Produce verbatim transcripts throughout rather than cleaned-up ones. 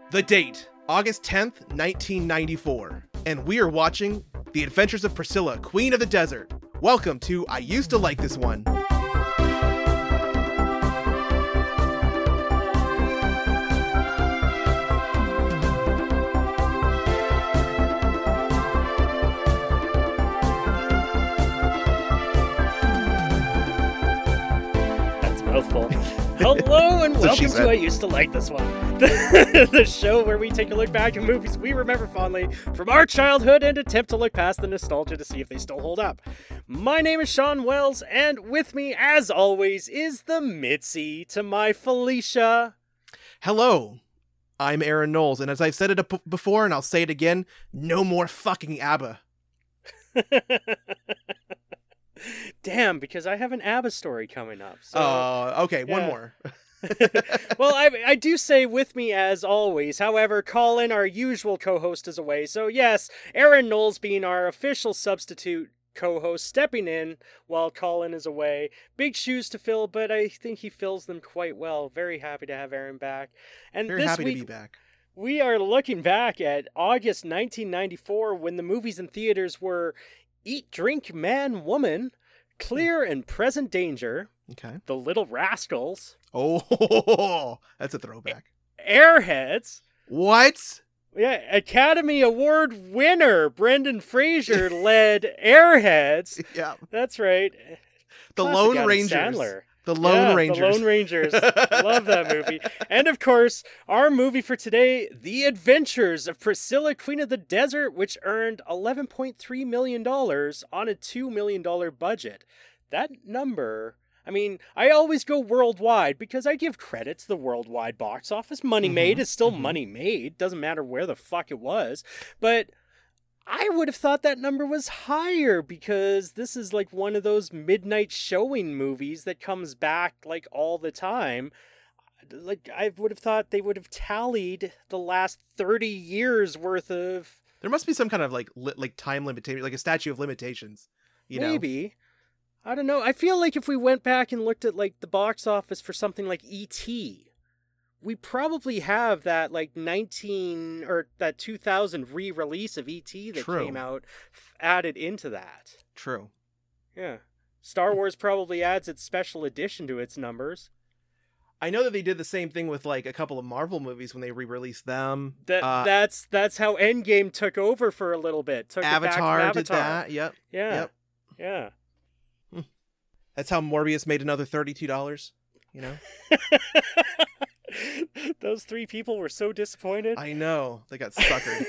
The date, August tenth, nineteen ninety-four, and we are watching The Adventures of Priscilla, Queen of the Desert. Welcome to I Used to Like This One. That's a mouthful. Hello and welcome to I Used to Like This One, the, the show where we take a look back at movies we remember fondly from our childhood and attempt to look past the nostalgia to see if they still hold up. My name is Sean Wells, and with me, as always, is the Mitzi to my Felicia. Hello, I'm Aaron Knowles, and as I've said it b- before, and I'll say it again, no more fucking ABBA. Damn, because I have an ABBA story coming up. So, uh, okay, yeah. one more. Well, I, I do say with me as always. However, Colin, our usual co-host, is away. So yes, Aaron Knowles being our official substitute co-host, stepping in while Colin is away. Big shoes to fill, but I think he fills them quite well. Very happy to have Aaron back. And Very this happy week, to be back. we are looking back at August nineteen ninety-four when the movies in theaters were Eat, Drink, Man, Woman, Clear and Present Danger, Okay. The Little Rascals, Oh, that's a throwback. Airheads, What? yeah, Academy Award winner Brendan Fraser led Airheads. Yeah. That's right. The Classic Lone Adam Rangers. Sandler. The Lone yeah, Rangers. The Lone Rangers. Love that movie. And of course, our movie for today, The Adventures of Priscilla, Queen of the Desert, which earned eleven point three million dollars on a two million dollars budget. That number, I mean, I always go worldwide because I give credit to the worldwide box office. Money Mhm, made is still mhm. money made. Doesn't matter where the fuck it was. But I would have thought that number was higher because this is like one of those midnight showing movies that comes back like all the time. Like I would have thought they would have tallied the last thirty years worth of There must be some kind of like li- like time limitation, like a statute of limitations. You know? maybe. I don't know. I feel like if we went back and looked at like the box office for something like E T, we probably have that like nineteen or that two thousand re-release of E T that True. came out f- added into that. True. Yeah. Star Wars probably adds its special edition to its numbers. I know that they did the same thing with like a couple of Marvel movies when they re-released them. That Uh, that's that's how Endgame took over for a little bit. Took it back from Avatar, Avatar did that. Yep. Yeah. Yep. Yeah. That's how Morbius made another thirty-two dollars. You know. Those three people were so disappointed. I know they got suckered.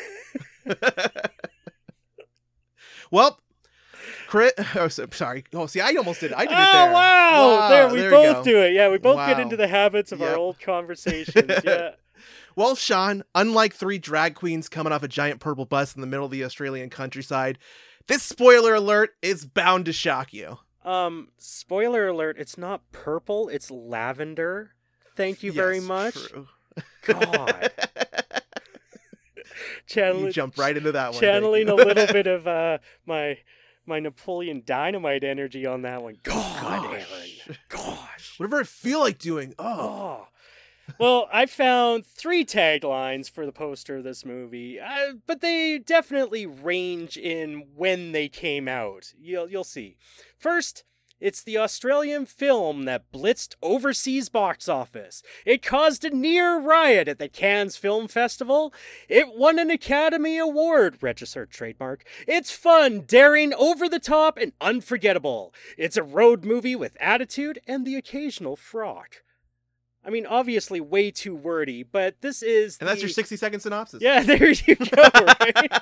Well, Crit. Oh, so, sorry. Oh, see, I almost did. It. I did it oh there. wow! There we there both go. do it. Yeah, we both get Wow. into the habits of our Yep. old conversations. Yeah. Well, Sean, unlike three drag queens coming off a giant purple bus in the middle of the Australian countryside, this spoiler alert is bound to shock you. Um. Spoiler alert! It's not purple. It's lavender. Thank you very Yes, much. True. God. Channeling, You jumped right into that one. channeling a thank you. little bit of uh my my Napoleon Dynamite energy on that one. God, Gosh. Aaron. Gosh. Whatever I feel like doing. Oh. Oh. Well, I found three taglines for the poster of this movie, uh, but they definitely range in when they came out. You'll you'll see. First, it's the Australian film that blitzed overseas box office. It caused a near riot at the Cannes Film Festival. It won an Academy Award, registered trademark. It's fun, daring, over the top, and unforgettable. It's a road movie with attitude and the occasional frock. I mean, obviously way too wordy, but this is And that's the- your sixty second synopsis. Yeah, there you go, right?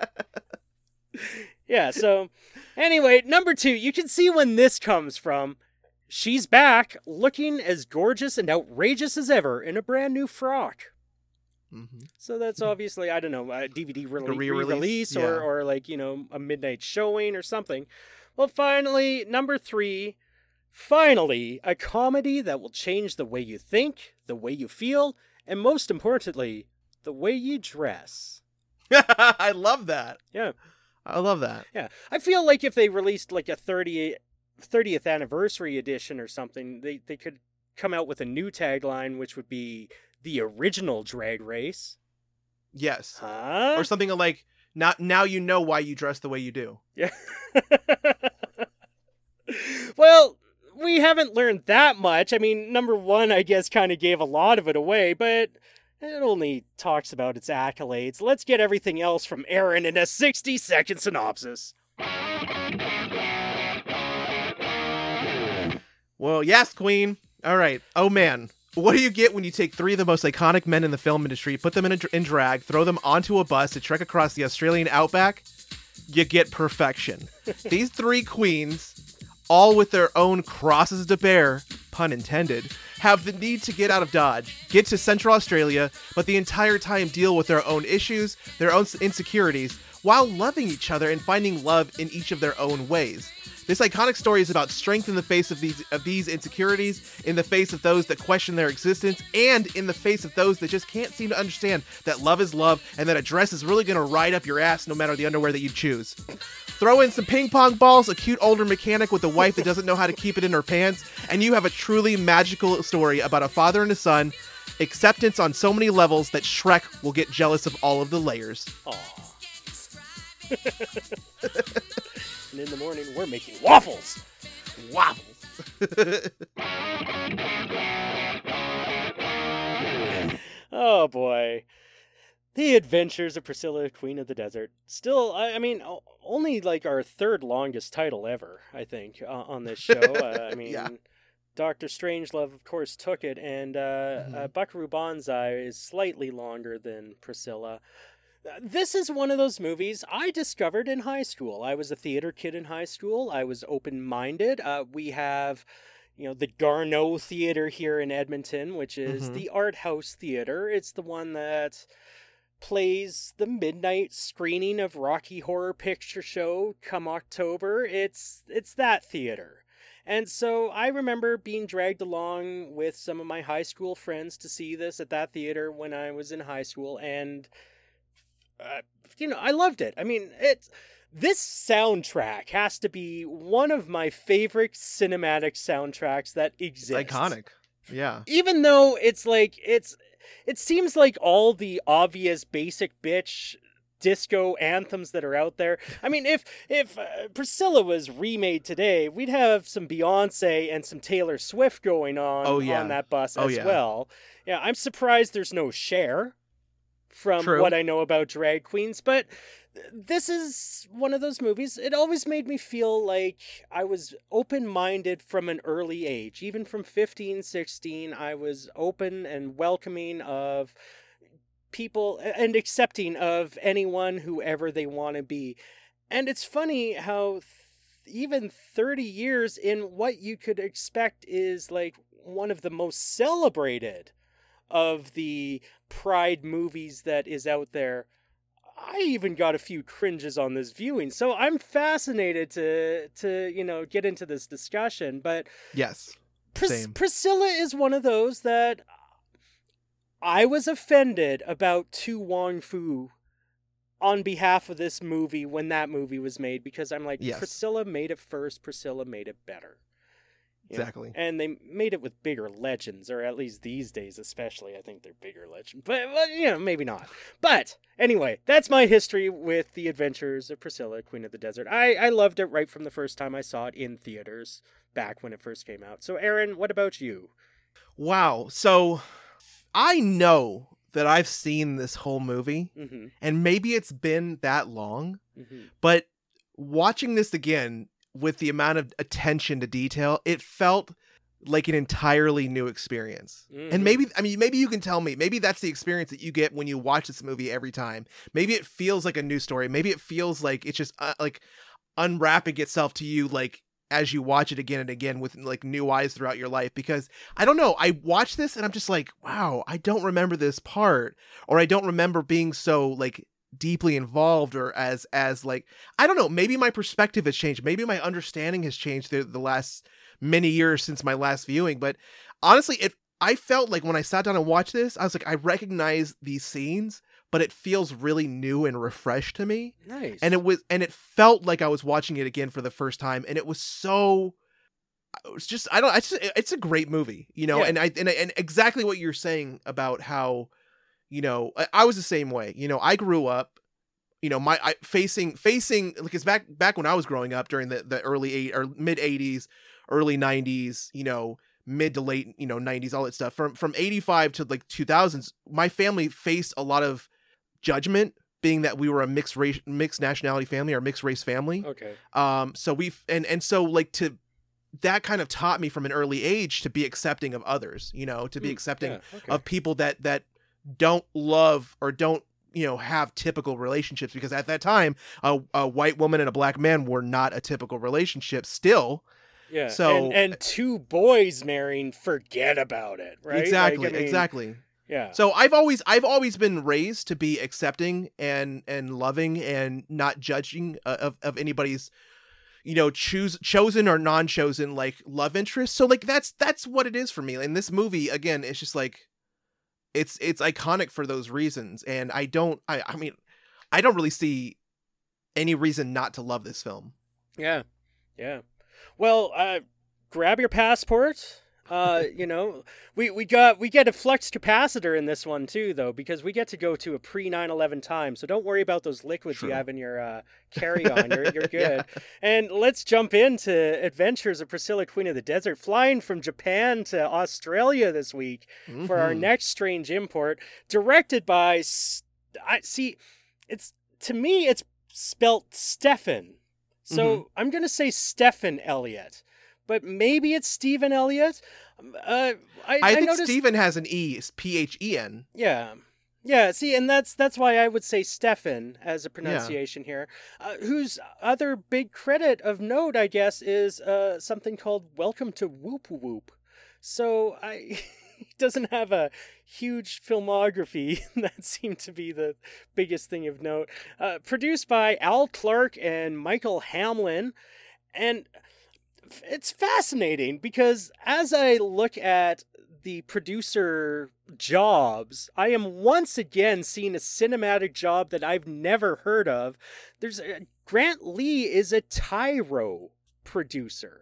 Yeah, so anyway, number two, you can see when this comes from. She's back, looking as gorgeous and outrageous as ever in a brand new frock. Mhm. So that's obviously, I don't know, a D V D Like a rele- re-release? re-release or, Yeah. or like, you know, a midnight showing or something. Well, finally, number three, finally, a comedy that will change the way you think, the way you feel, and most importantly, the way you dress. I love that. Yeah. I love that. Yeah, I feel like if they released like a thirtieth, thirtieth anniversary edition or something, they, they could come out with a new tagline, which would be the original Drag Race. Yes. Huh? Or something like, not now you know why you dress the way you do. Yeah. Well, we haven't learned that much. I mean, number one, I guess, kind of gave a lot of it away, but it only talks about its accolades. Let's get everything else from Aaron in a sixty-second synopsis. Well, yes, Queen. All right. Oh, man. What do you get when you take three of the most iconic men in the film industry, put them in, a, in drag, throw them onto a bus to trek across the Australian outback? You get perfection. These three queens, all with their own crosses to bear, pun intended, have the need to get out of Dodge, get to Central Australia, but the entire time deal with their own issues, their own insecurities, while loving each other and finding love in each of their own ways. This iconic story is about strength in the face of these of these insecurities, in the face of those that question their existence, and in the face of those that just can't seem to understand that love is love and that a dress is really going to ride up your ass no matter the underwear that you choose. Throw in some ping pong balls, a cute older mechanic with a wife that doesn't know how to keep it in her pants, and you have a truly magical story about a father and a son, acceptance on so many levels that Shrek will get jealous of all of the layers. Aww. And in the morning, we're making waffles. Waffles. Oh boy. The Adventures of Priscilla, Queen of the Desert. Still, I, I mean, only like our third longest title ever, I think, uh, on this show. Uh, I mean, Yeah. Doctor Strangelove, of course, took it, and uh, Mhm. uh, Buckaroo Banzai is slightly longer than Priscilla. This is one of those movies I discovered in high school. I was a theater kid in high school. I was open-minded. Uh, we have, you know, the Garneau Theater here in Edmonton, which is Mhm. the art house theater. It's the one that plays the midnight screening of Rocky Horror Picture Show come October. It's it's that theater. And so I remember being dragged along with some of my high school friends to see this at that theater when I was in high school, and Uh, you know, I loved it. I mean, it's this soundtrack has to be one of my favorite cinematic soundtracks that exists. It's iconic. Yeah. Even though it's like it's it seems like all the obvious basic bitch disco anthems that are out there. I mean, if if uh, Priscilla was remade today, we'd have some Beyonce and some Taylor Swift going on Oh, yeah. on that bus Oh, as yeah. well. Yeah, I'm surprised there's no Cher from True. what I know about drag queens, but this is one of those movies. It always made me feel like I was open-minded from an early age. Even from fifteen, sixteen, I was open and welcoming of people and accepting of anyone, whoever they want to be. And it's funny how th- even thirty years in, what you could expect is like one of the most celebrated of the Pride movies that is out there. I even got a few cringes on this viewing, so I'm fascinated to to you know get into this discussion. But Yes. Pris- Same. Priscilla is one of those that I was offended about Tu Wong Fu on behalf of this movie when that movie was made, because I'm like, Yes. Priscilla made it first, Priscilla made it better. You know, Exactly. and they made it with bigger legends, or at least these days especially, I think they're bigger legends. But, well, you know, maybe not. But, anyway, that's my history with The Adventures of Priscilla, Queen of the Desert. I, I loved it right from the first time I saw it in theaters, back when it first came out. So, Aaron, what about you? Wow. So I know that I've seen this whole movie, Mm-hmm. and maybe it's been that long, Mm-hmm. but watching this again with the amount of attention to detail, it felt like an entirely new experience. Mhm. And maybe, I mean, maybe you can tell me, maybe that's the experience that you get when you watch this movie every time. Maybe it feels like a new story. Maybe it feels like it's just uh, like unwrapping itself to you, like as you watch it again and again with like new eyes throughout your life. Because I don't know, I watch this and I'm just like, wow, I don't remember this part, or I don't remember being so like deeply involved, or as as like, I don't know, maybe my perspective has changed, maybe my understanding has changed through the last many years since my last viewing. But honestly, it I felt like when I sat down and watched this, I was like, I recognize these scenes, but it feels really new and refreshed to me. Nice. And it was and it felt like I was watching it again for the first time, and it was so it was just I don't I just it's a great movie, you know. Yeah. And I and, and exactly what you're saying about how, you know, I, I was the same way. You know, I grew up, you know, my I, facing facing because back back when I was growing up during the the early eight or mid eighties, early nineties, you know, mid to late, you know, nineties, all that stuff from from eighty-five to like two thousands, my family faced a lot of judgment, being that we were a mixed race, mixed nationality family or mixed race family. Okay. Um, so we and and so like to that kind of taught me from an early age to be accepting of others, you know, to be Mm, accepting yeah, okay. of people that that don't love or don't, you know, have typical relationships, because at that time a, a white woman and a black man were not a typical relationship still. Yeah. So and, and two boys marrying, forget about it, right? exactly, Like, I mean, exactly. Yeah. So I've always I've always been raised to be accepting and and loving and not judging uh, of of anybody's, you know, choose chosen or non-chosen like love interest. So like that's that's what it is for me. And this movie, again, it's just like it's it's iconic for those reasons. And I don't I I mean I don't really see any reason not to love this film. Yeah. Yeah. Well, uh grab your passport. Uh, you know, we, we got we get a flux capacitor in this one too, though, because we get to go to a pre nine eleven time. So don't worry about those liquids True. you have in your uh, carry-on. You're you're good. Yeah. And let's jump into Adventures of Priscilla, Queen of the Desert, flying from Japan to Australia this week Mm-hmm. for our next strange import, directed by S- I see. It's to me, it's spelt Stephen. So Mhm. I'm gonna say Stephen Elliott. But maybe it's Stephen Elliott. Uh, I, I, I think noticed, Stephen has an E, it's P H E N. Yeah, yeah. See, and that's that's why I would say Stephen as a pronunciation here. Uh, whose other big credit of note, I guess, is uh, something called "Welcome to Whoop Whoop." So I. He doesn't have a huge filmography. That seemed to be the biggest thing of note. Uh, produced by Al Clark and Michael Hamlin, and it's fascinating because as I look at the producer jobs, I am once again seeing a cinematic job that I've never heard of. There's a, Grant Lee is a Tyro producer.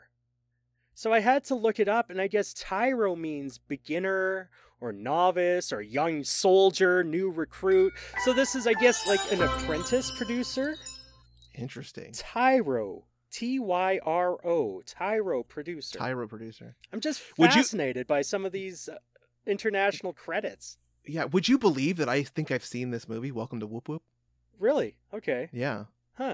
So I had to look it up, and I guess Tyro means beginner or novice or young soldier, new recruit. So this is, I guess, like an apprentice producer. Interesting. Tyro. T Y R O. Tyro producer. Tyro producer. I'm just Would you- fascinated by some of these uh, international credits. Yeah, would you believe that I think I've seen this movie, Welcome to Whoop Whoop? Really? Okay. Yeah. Huh.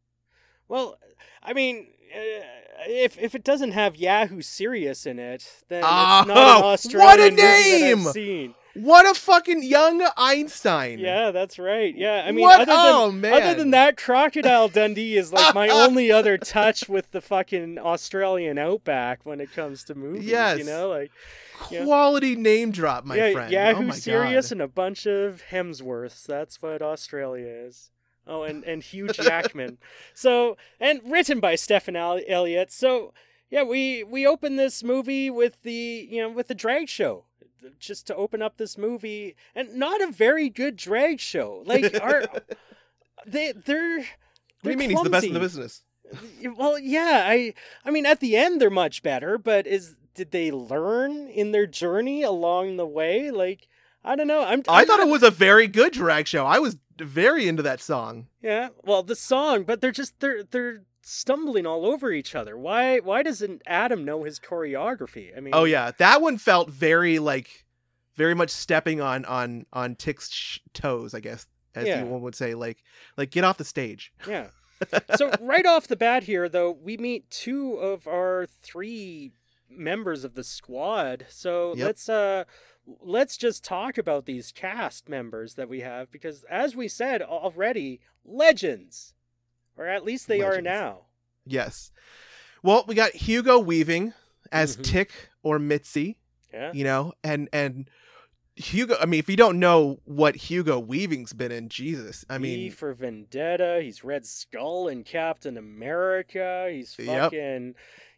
Well, I mean, uh, if if it doesn't have Yahoo Serious in it, then Oh, it's not an Australian what a movie that name! I've seen. What a fucking young Einstein. Yeah, that's right. Yeah, I mean, What? other than Oh, man. other than that, Crocodile Dundee is like my only other touch with the fucking Australian outback when it comes to movies. Yes. You know, like yeah. Quality name drop, my yeah, friend. Yahoo oh my Serious God. and a bunch of Hemsworths. That's what Australia is. Oh, and, and Hugh Jackman. So, and written by Stephen Elliott. So, yeah, we we open this movie with the, you know, with the drag show. Just to open up this movie, and not a very good drag show. Like, are they? They're. What do you mean he's the best in the business? Well, yeah, I I mean at the end they're much better, but is did they learn in their journey along the way? Like, I don't know. I'm, I'm I thought it was a very good drag show. I was very into that song. Yeah, well, the song, but they're just they're they're stumbling all over each other. Why why doesn't Adam know his choreography? I mean, Oh yeah, that one felt very like very much stepping on on on Tick's sh- toes, I guess, as Yeah. one would say. Like like get off the stage. Yeah. So right off the bat here, though, we meet two of our three members of the squad. So Yep. let's uh let's just talk about these cast members that we have, because as we said already, legends, or at least they are Legends. now. Yes. Well, we got Hugo Weaving as Mhm. Tick or Mitzi, Yeah. you know, and and Hugo. I mean, if you don't know what Hugo Weaving's been in, Jesus, I V mean, for Vendetta. He's Red Skull in Captain America. He's Yep. fucking.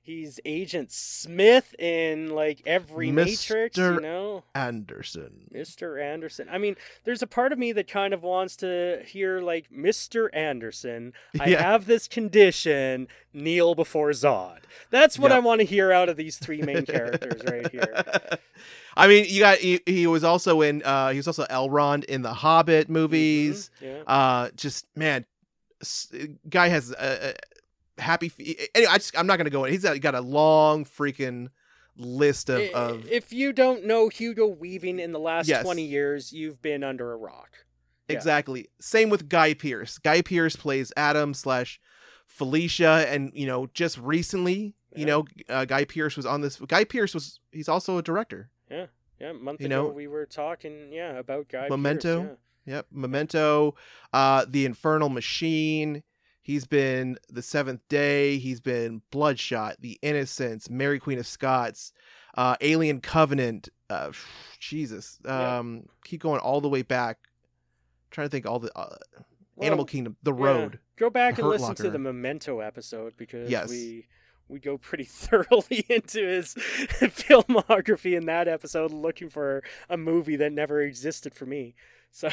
He's Agent Smith in like every Matrix, you know? Anderson. Mister Anderson. I mean, there's a part of me that kind of wants to hear like, Mister Anderson, I Yeah. have this condition, kneel before Zod. That's what Yep. I want to hear out of these three main characters right here. I mean, you got he, he was also in uh he was also Elrond in the Hobbit movies. Mhm, yeah. Uh just man, s- guy has a, a happy f- anyway, I just I'm not going to go in. He's got, got a long freaking list of, I- of If you don't know Hugo Weaving in the last Yes. twenty years, you've been under a rock. Yeah. Exactly. Same with Guy Pearce. Guy Pearce plays Adam slash Felicia, and you know, just recently, Yeah. you know, uh, Guy Pearce was on this. Guy Pearce was he's also a director. Yeah, a month You ago know, we were talking, yeah, about Guy Memento. Pearce, Yep, Memento, uh, The Infernal Machine. He's been The Seventh Day. He's been Bloodshot, The Innocents, Mary Queen of Scots, uh, Alien Covenant. Uh, Jesus, Yeah. um, keep going all the way back. trying to think all the uh, Well, Animal Kingdom, The yeah. Road. Go back and Hurt listen to Locker. the Memento episode because Yes. we we go pretty thoroughly into his filmography in that episode, looking for a movie that never existed for me. So.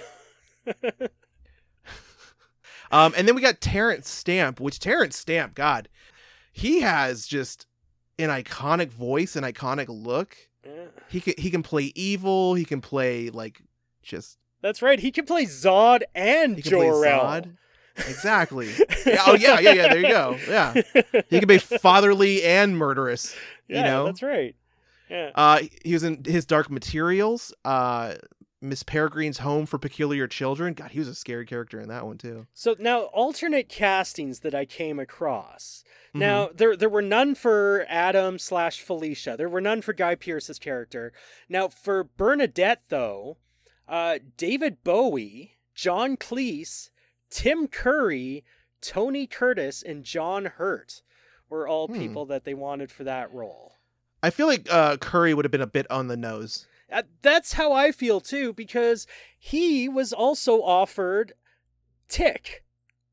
Um, and then we got Terrence Stamp, which Terrence Stamp, God, he has just an iconic voice, an iconic look. Yeah. He can he can play evil. He can play like just That's right. He can play Zod and he can play Jor-El. Zod. Exactly. Yeah, oh yeah, yeah, yeah. There you go. Yeah, he can be fatherly and murderous. Yeah, you know, that's right. Yeah. Uh, he was in his Dark Materials. Uh, Miss Peregrine's Home for Peculiar Children. God, he was a scary character in that one too. So now alternate castings that I came across. Mm-hmm. Now there there were none for Adam slash Felicia. There were none for Guy Pearce's character. Now for Bernadette though, uh, David Bowie, John Cleese, Tim Curry, Tony Curtis, and John Hurt were all Hmm. people that they wanted for that role. I feel like uh, Curry would have been a bit on the nose. Uh, that's how I feel too, because he was also offered Tick.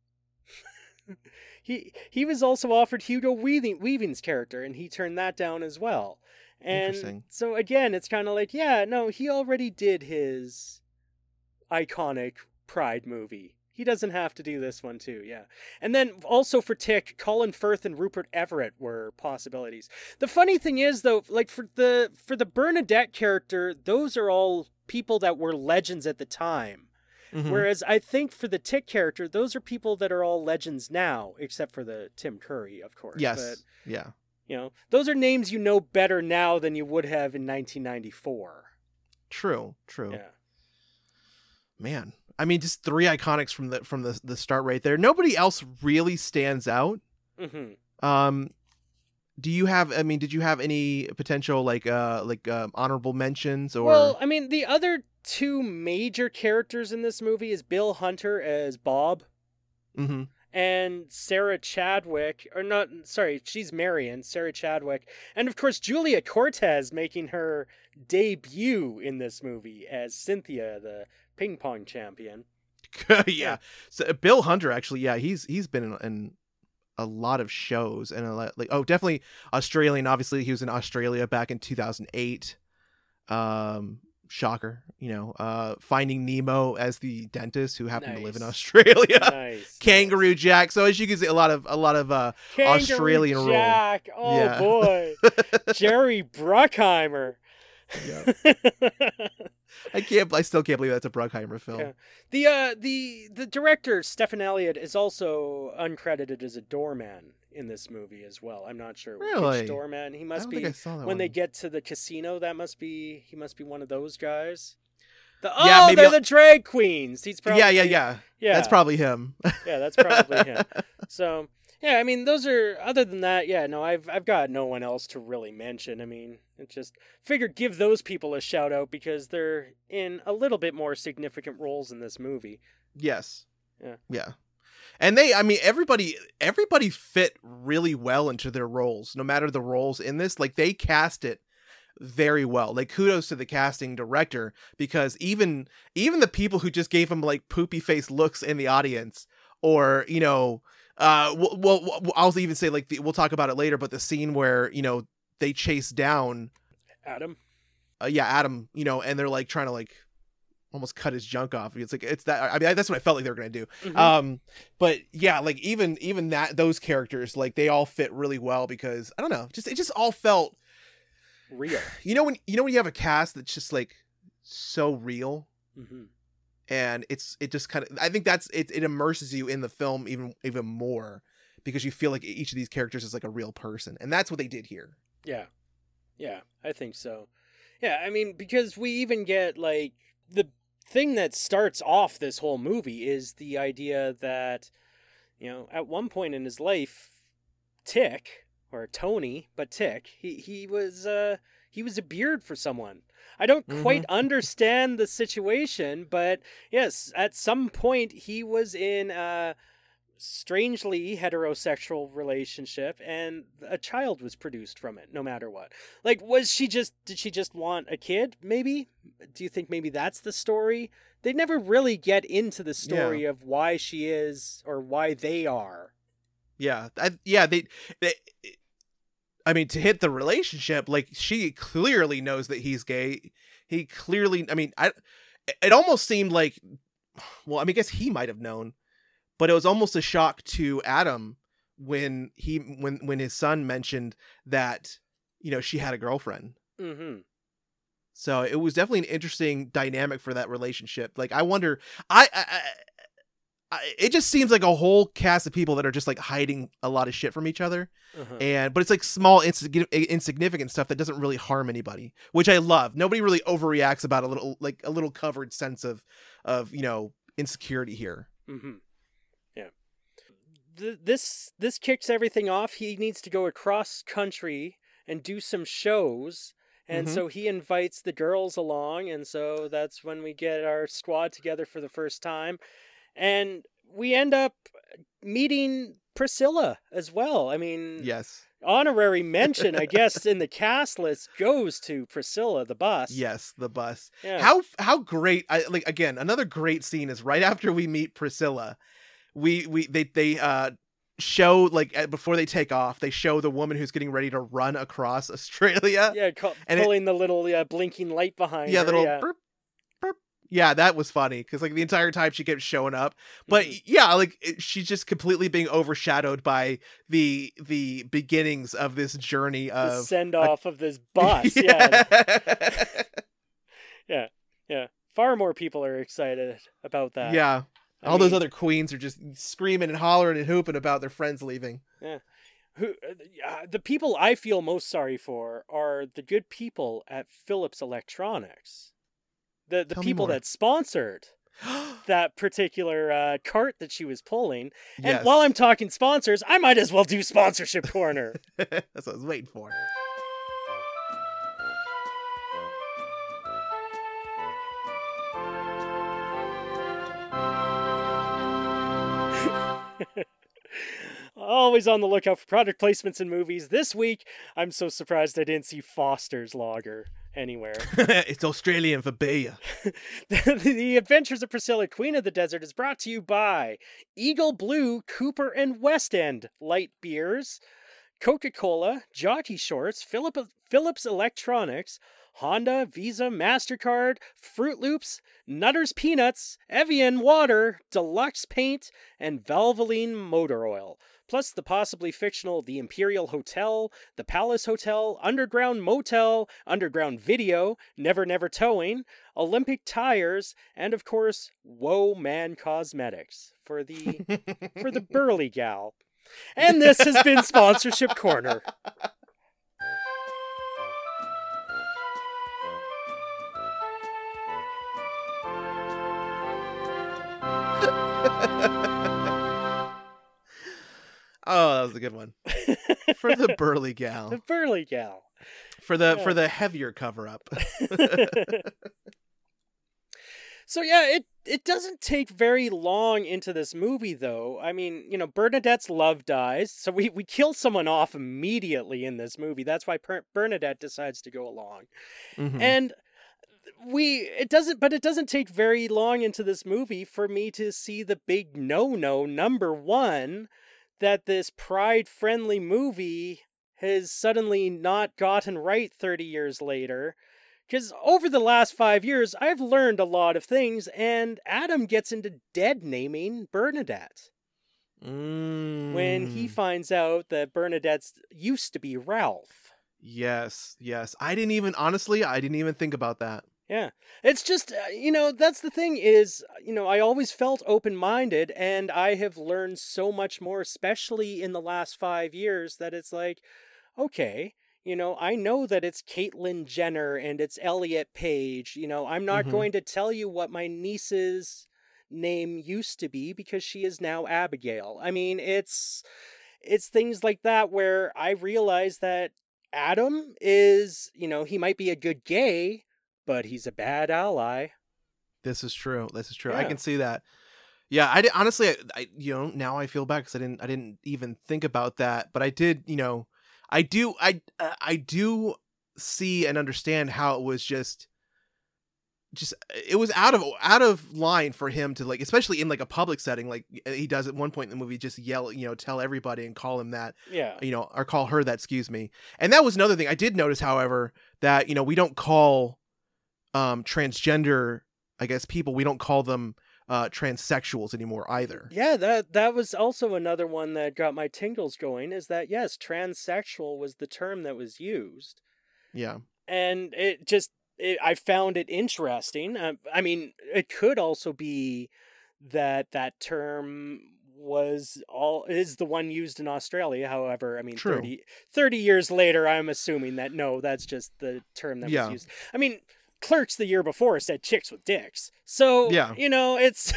he he was also offered Hugo Weaving, Weaving's character, and he turned that down as well. And Interesting. so again, it's kind of like, yeah, no, he already did his iconic Pride movie. He doesn't have to do this one too, yeah. And then also for Tick, Colin Firth and Rupert Everett were possibilities. The funny thing is though, like for the for the Bernadette character, those are all people that were legends at the time. Mhm. Whereas I think for the Tick character, those are people that are all legends now, except for the Tim Curry, of course. Yes. But, Yeah. you know, those are names you know better now than you would have in nineteen ninety-four. True. True. Yeah. Man. I mean, just three iconics from the from the the start right there. Nobody else really stands out. Mm-hmm. Um, do you have? I mean, did you have any potential like uh like um, honorable mentions or? Well, I mean, the other two major characters in this movie is Bill Hunter as Bob Mm-hmm. and Sarah Chadwick, or not, sorry, she's Marion, Sarah Chadwick, and of course Julia Cortez making her debut in this movie as Cynthia, the ping pong champion. yeah. Yeah. So uh, Bill Hunter actually, yeah, he's he's been in, in a lot of shows and a lot, like oh definitely Australian. Obviously, he was in Australia back in two thousand eight. Um, shocker, you know. Uh, Finding Nemo as the dentist who happened to live in Nice. Australia. Nice. Kangaroo Jack. So as you can see, a lot of a lot of uh Kangaroo Australian role. Jack. Oh Yeah. boy. Jerry Bruckheimer. Yeah. I can't. I still can't believe that's a Bruckheimer film. Yeah. The uh the the director Stephen Elliott is also uncredited as a doorman in this movie as well. I'm not sure Really? which doorman. He I must don't be think I saw that when they one. get to the casino. That must be he must be one of those guys. The, Yeah, oh, maybe they're I'll- the drag queens. He's probably yeah, yeah, yeah, yeah. That's probably him. yeah, that's probably him. So yeah, I mean, those are. Other than that, yeah, no, I've I've got no one else to really mention. I mean, it just figured give those people a shout out because they're in a little bit more significant roles in this movie. Yes. Yeah. Yeah. And they, I mean, everybody, everybody fit really well into their roles, no matter the roles in this. Like they cast it very well. Like kudos to the casting director because even even the people who just gave him like poopy face looks in the audience, or you know, Uh, well, well, well, I'll even say like the, we'll talk about it later, but the scene where you know they chase down, Adam. uh, yeah, Adam, you know, and they're like trying to like almost cut his junk off. It's like it's that. I mean, that's what I felt like they were gonna do. Mhm. Um, but yeah, like even even that those characters, like they all fit really well because I don't know, just it just all felt Real. You know when you know when you have a cast that's just like so real. Mm-hmm. And it's it just kind of I think that's it it immerses you in the film even even more because you feel like each of these characters is like a real person, and that's what they did here. Yeah. Yeah, I think so. Yeah, I mean, because we even get like the thing that starts off this whole movie is the idea that, you know, at one point in his life, Tick, or Tony, but Tick, he he was uh he was a beard for someone. I don't Mhm. quite understand the situation, but yes, at some point he was in a strangely heterosexual relationship and a child was produced from it, no matter what. Like, was she just, did she just want a kid, maybe? Do you think maybe that's the story? They never really get into the story of why she is or why they are. Yeah, I, yeah, they, they, I mean, to hit the relationship, like she clearly knows that he's gay. He clearly, I mean, I, it almost seemed like, well, I mean, I guess he might have known, but it was almost a shock to Adam when he, when, when his son mentioned that, you know, she had a girlfriend. Mm-hmm. So it was definitely an interesting dynamic for that relationship. Like, I wonder, I, I, I I, it just seems like a whole cast of people that are just like hiding a lot of shit from each other. Uh-huh. And but it's like small insig- insignificant stuff that doesn't really harm anybody, which I love. Nobody really overreacts about a little like a little covered sense of of you know insecurity here. Mm-hmm. Yeah. Th- this this kicks everything off. He needs to go across country and do some shows. And Mhm. so he invites the girls along, and so that's when we get our squad together for the first time. And we end up meeting Priscilla as well. I mean, Yes. honorary mention, I guess, in the cast list goes to Priscilla, the bus. Yes, the bus. Yeah. How how great! I like again another great scene is right after we meet Priscilla. We we they they uh show like uh, before they take off, they show the woman who's getting ready to run across Australia. Yeah, co- And it- pulling the little uh, blinking light behind Yeah, her. little yeah. burp, burp. Yeah, that was funny because like the entire time she kept showing up, but Mhm. yeah, like it, she's just completely being overshadowed by the the beginnings of this journey The of send off of this bus. Yeah. yeah. Yeah. Far more people are excited about that. yeah. I All those mean, other queens are just screaming and hollering and hooping about their friends leaving. who uh, the people I feel most sorry for are the good people at Philips Electronics. The the Tell me people more. that sponsored that particular uh, cart that she was pulling. And Yes. while I'm talking sponsors, I might as well do sponsorship corner. That's what I was waiting for. Always on the lookout for product placements in movies. This week, I'm so surprised I didn't see Foster's Lager anywhere. It's Australian for beer. The Adventures of Priscilla, Queen of the Desert is brought to you by Eagle Blue, Cooper and West End Light Beers, Coca-Cola, Jockey Shorts, Philip, Philips Electronics, Honda, Visa, MasterCard, Fruit Loops, Nutter's Peanuts, Evian Water, Deluxe Paint, and Valvoline Motor Oil. Plus the possibly fictional The Imperial Hotel, The Palace Hotel, Underground Motel, Underground Video, Never Never Towing, Olympic Tires, and of course, Whoa Man Cosmetics for the for the burly gal. And this has been Sponsorship Corner. Oh, that was a good one. For the burly gal. The burly gal. For the Yeah. for the heavier cover up. So yeah, it it doesn't take very long into this movie though. I mean, you know, Bernadette's love dies, so we, we kill someone off immediately in this movie. That's why per- Bernadette decides to go along. Mhm. And we it doesn't but it doesn't take very long into this movie for me to see the big no-no number one, that this pride-friendly movie has suddenly not gotten right thirty years later. Because over the last five years, I've learned a lot of things, and Adam gets into dead naming Bernadette. Mm. When he finds out that Bernadette's used to be Ralph. Yes, yes. I didn't even, honestly, I didn't even think about that. Yeah. It's just, uh, you know, that's the thing is, you know, I always felt open-minded, and I have learned so much more, especially in the last five years, that it's like, okay, you know, I know that it's Caitlyn Jenner and it's Elliot Page. You know, I'm not Mhm. going to tell you what my niece's name used to be because she is now Abigail. I mean, it's it's things like that where I realize that Adam is, you know, he might be a good gay, but he's a bad ally. This is true. This is true. I Yeah. can see that. Yeah, I did, honestly, I, I you know, now I feel bad because I didn't I didn't even think about that, but I did, you know, I do I uh, I do see and understand how it was just just it was out of out of line for him to, like, especially in like a public setting, like he does at one point in the movie, just yell, you know, tell everybody and call him that, Yeah. you know, or call her that, excuse me. And that was another thing I did notice, however, that, you know, we don't call um transgender, I guess, people, we don't call them uh transsexuals anymore either. Yeah, that that was also another one that got my tingles going, is that yes, transsexual was the term that was used. Yeah. And it just it, I found it interesting. Uh, I mean, it could also be that that term was all is the one used in Australia. However, I mean, True. thirty, thirty years later, I'm assuming that no, that's just the term that Yeah. was used. I mean, Clerks the year before said chicks with dicks. So, Yeah. you know, it's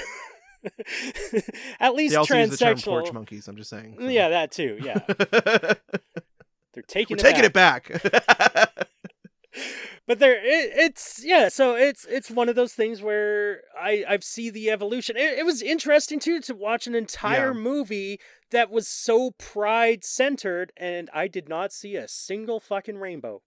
at least They also use the term transsexual. porch monkeys, I'm just saying. so. Yeah, that too. Yeah, they're taking We're it taking back. it back. But there, it, it's yeah. So it's it's one of those things where I I see the evolution. It, it was interesting too to watch an entire Yeah. movie that was so pride centered, and I did not see a single fucking rainbow.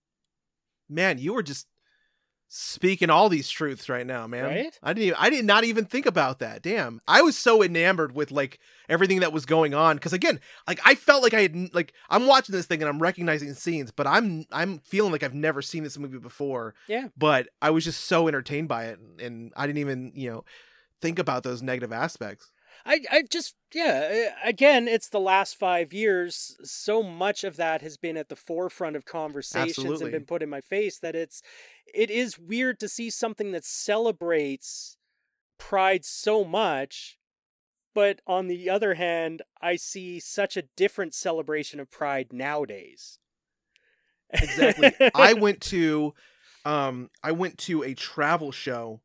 Man, you were just speaking all these truths right now, man. Right? I didn't even, I did not even think about that. Damn. I was so enamored with like everything that was going on, cuz again, like I felt like I had, like, I'm watching this thing and I'm recognizing scenes, but I'm I'm feeling like I've never seen this movie before. Yeah. But I was just so entertained by it, and I didn't even, you know, think about those negative aspects. I, I just, yeah, uh, again, it's the last five years. So much of that has been at the forefront of conversations Absolutely. and been put in my face that it's, it is weird to see something that celebrates pride so much. But on the other hand, I see such a different celebration of pride nowadays. Exactly. I went to, um, I went to a travel show,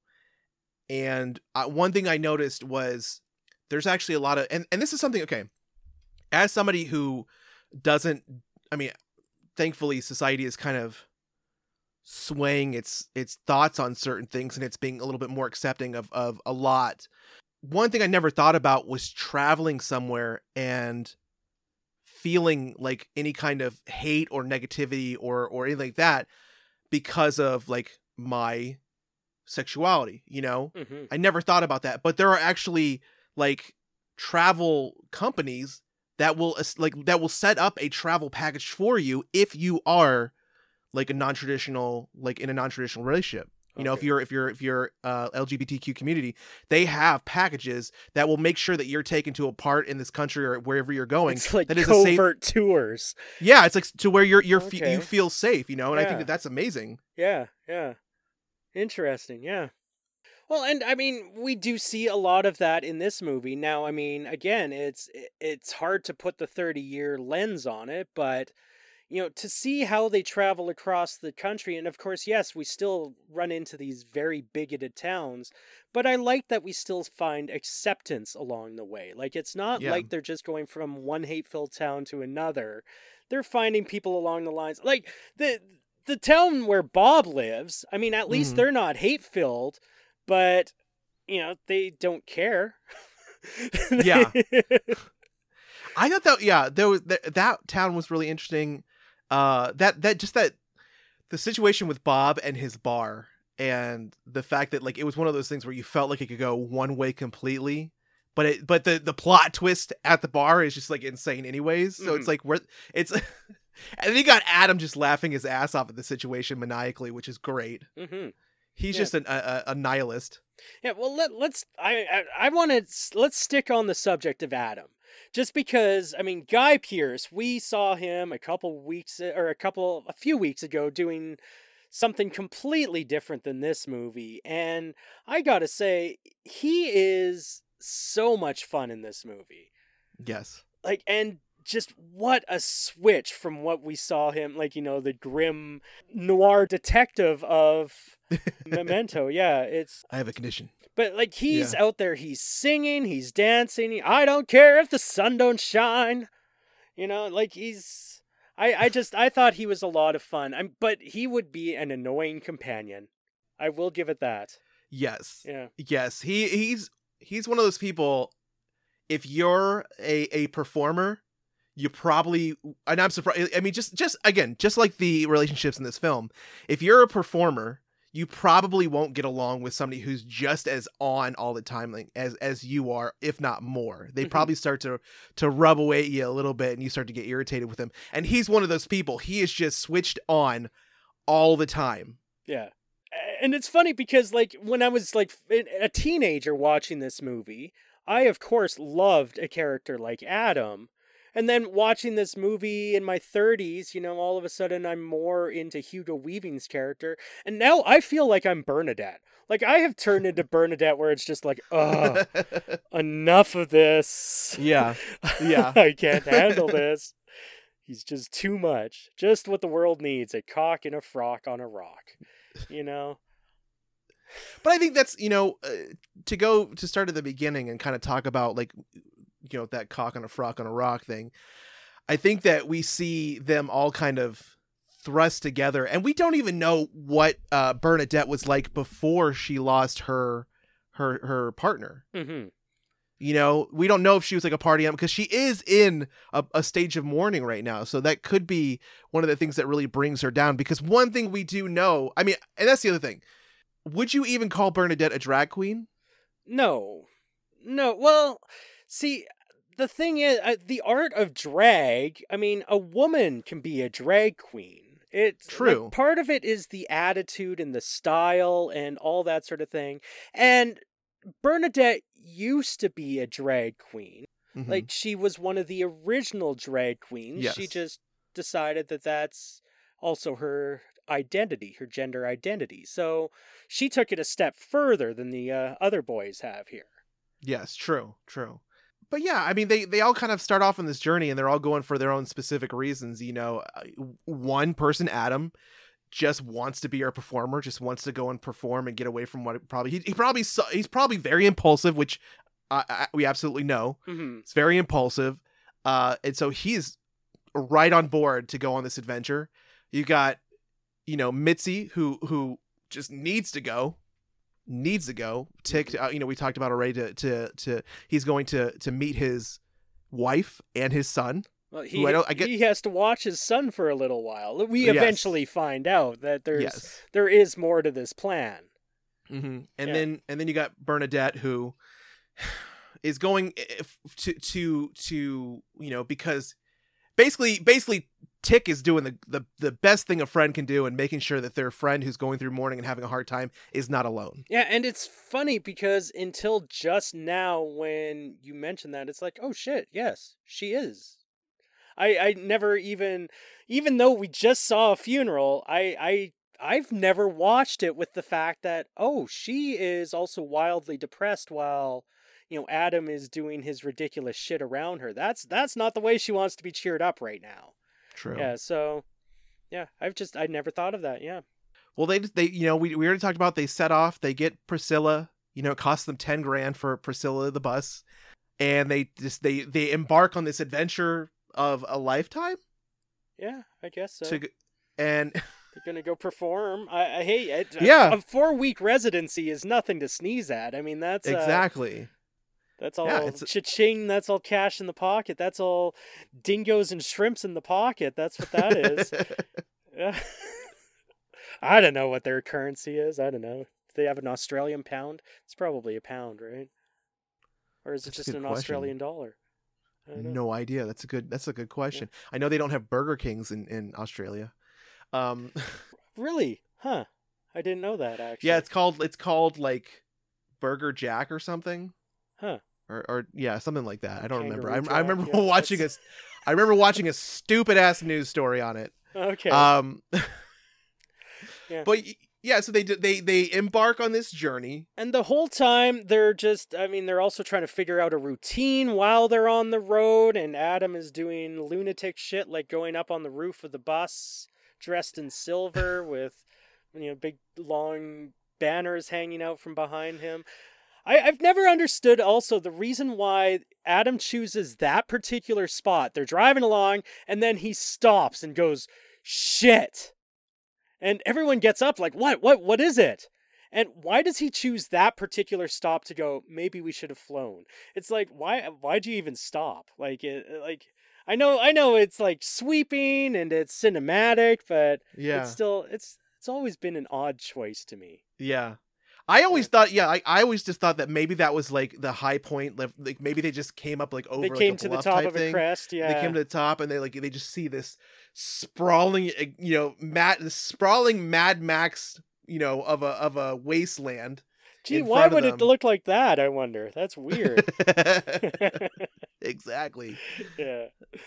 and uh, one thing I noticed was there's actually a lot of, and, and this is something, okay, as somebody who doesn't, I mean, thankfully society is kind of swaying its, its thoughts on certain things, and it's being a little bit more accepting of, of a lot. One thing I never thought about was traveling somewhere and feeling like any kind of hate or negativity or, or anything like that because of like my sexuality, you know? Mm-hmm. I never thought about that, but there are actually like travel companies that will like that will set up a travel package for you if you are like a non-traditional, like in a non-traditional relationship. You know, if Okay. you're if you're if you're uh, L G B T Q community, they have packages that will make sure that you're taken to a part in this country or wherever you're going. It's like that is the same. covert tours. Yeah, it's like to where you're you're fe- Okay. you feel safe, you know, and I think Yeah. that that's amazing. Yeah, yeah. Interesting, yeah. Well, and I mean, we do see a lot of that in this movie. Now, I mean, again, it's it's hard to put the thirty-year lens on it, but you know, to see how they travel across the country, and of course, yes, we still run into these very bigoted towns, but I like that we still find acceptance along the way. Like, it's not Yeah. like they're just going from one hate-filled town to another. They're finding people along the lines. Like, the the town where Bob lives, I mean, at least Mhm. they're not hate-filled, but, you know, they don't care. Yeah. I thought that yeah, there was that, that town was really interesting. Uh, that that just that the situation with Bob and his bar, and the fact that like it was one of those things where you felt like it could go one way completely, but it but the the plot twist at the bar is just like insane anyways. So Mhm. it's like we're it's and then you got Adam just laughing his ass off at the situation maniacally, which is great. Mm-hmm. He's Yeah. just an, a, a nihilist. Yeah, well, let, let's. I I, I want to let's stick on the subject of Adam, just because I mean Guy Pearce. We saw him a couple weeks or a couple a few weeks ago doing something completely different than this movie, and I gotta say he is so much fun in this movie. Yes. Like, and just what a switch from what we saw him, like, you know, the grim noir detective of Memento. Yeah, it's, I have a condition. but like, he's Yeah. out there, he's singing, he's dancing. I don't care if the sun don't shine. You know, like, he's, I, I just, I thought he was a lot of fun. I'm, but he would be an annoying companion. I will give it that. Yes. Yeah. Yes. He he's he's one of those people. If you're a a performer, you probably, and I'm surprised. I mean, just just again, just like the relationships in this film, if you're a performer, you probably won't get along with somebody who's just as on all the time, like, as as you are, if not more. They Mhm. probably start to to rub away at you a little bit, and you start to get irritated with him. And he's one of those people. He is just switched on all the time. Yeah. And it's funny because, like, when I was, like, a teenager watching this movie, I, of course, loved a character like Adam. And then watching this movie in my thirties, you know, all of a sudden I'm more into Hugo Weaving's character. And now I feel like I'm Bernadette. Like, I have turned into Bernadette where it's just like, ugh, enough of this. Yeah. Yeah. I can't handle this. He's just too much. Just what the world needs, a cock in a frock on a rock. You know? But I think that's, you know, uh, to go to start at the beginning and kind of talk about, like, you know, that cock on a frock on a rock thing. I think that we see them all kind of thrust together, and we don't even know what uh, Bernadette was like before she lost her her her partner. Mm-hmm. You know, we don't know if she was like a party animal, because she is in a, a stage of mourning right now. So that could be one of the things that really brings her down. Because one thing we do know, I mean, and that's the other thing. Would you even call Bernadette a drag queen? No. No. Well, see, the thing is, uh, the art of drag, I mean, a woman can be a drag queen. It's True. Like, part of it is the attitude and the style and all that sort of thing. And Bernadette used to be a drag queen. Mhm. Like, she was one of the original drag queens. Yes. She just decided that that's also her identity, her gender identity. So she took it a step further than the uh, other boys have here. Yes, true, true. But yeah, I mean, they, they all kind of start off on this journey, and they're all going for their own specific reasons. You know, Uh, one person, Adam, just wants to be a performer, just wants to go and perform and get away from what it probably, he, he probably, saw, he's probably very impulsive, which uh, I, we absolutely know. Mm-hmm. It's very impulsive. Uh, and so he's right on board to go on this adventure. You got, you know, Mitzi, who, who just needs to go. needs to go tick uh, you know, we talked about already to to to he's going to to meet his wife and his son. Well, he Who I don't- I get- he has to watch his son for a little while. We Yes. eventually find out that there's Yes. there is more to this plan. Mm-hmm. And Yeah. then and then you got Bernadette, who is going if- to to to you know, because basically basically Tick is doing the, the the best thing a friend can do, and making sure that their friend who's going through mourning and having a hard time is not alone. Yeah, and it's funny because until just now when you mention that, it's like, oh shit, yes, she is. I I never even even though we just saw a funeral, I I I've never watched it with the fact that, oh, she is also wildly depressed while, you know, Adam is doing his ridiculous shit around her. That's that's not the way she wants to be cheered up right now. True. Yeah, so yeah, I've just I never thought of that. Yeah. Well, they they you know, we we already talked about, they set off, they get Priscilla. You know, it costs them ten grand for Priscilla the bus, and they just they they embark on this adventure of a lifetime. Yeah, I guess so. To g- and They're gonna go perform. I, I hate it. Yeah. A, four week residency is nothing to sneeze at. I mean, that's uh, exactly. That's all Yeah, it's- cha-ching. That's all cash in the pocket. That's all dingoes and shrimps in the pocket. That's what that is. Yeah. I don't know what their currency is. I don't know. If they have an Australian pound, it's probably a pound, right? or is it That's a just good an question. Australian dollar? I don't know. No idea. That's a good. That's a good question. I know they don't have Burger Kings in in Australia. Um, Really? Huh? I didn't know that actually. yeah, it's called it's called like Burger Jack or something. Huh? Or, or yeah, something like that. I don't remember. I, Kangaroo I Jack, remember yeah, watching that's- a, I remember watching a stupid ass news story on it. Okay. Um, Yeah. but y- yeah, so they do- they they embark on this journey. And the whole time they're just, I mean, they're also trying to figure out a routine while they're on the road. And Adam is doing lunatic shit like going up on the roof of the bus dressed in silver with, you know, big long banners hanging out from behind him. I, I've never understood also the reason why Adam chooses that particular spot. They're driving along and then he stops and goes, shit. And everyone gets up like, what, what, what is it? And why does he choose that particular stop to go, maybe we should have flown? It's like, why, why'd you even stop? Like, it, like, I know, I know it's like sweeping and it's cinematic, but Yeah, it's still, it's, it's always been an odd choice to me. yeah. I always Yeah. thought, yeah, I, I always just thought that maybe that was like the high point, like, like maybe they just came up like over. They like, came a to the bluff top type of a thing. crest, yeah. They came to the top and they like they just see this sprawling, uh, you know, mad, this sprawling Mad Max, you know, of a of a wasteland. Gee, in why front of would it them. look like that? I wonder. That's weird. Exactly. Yeah.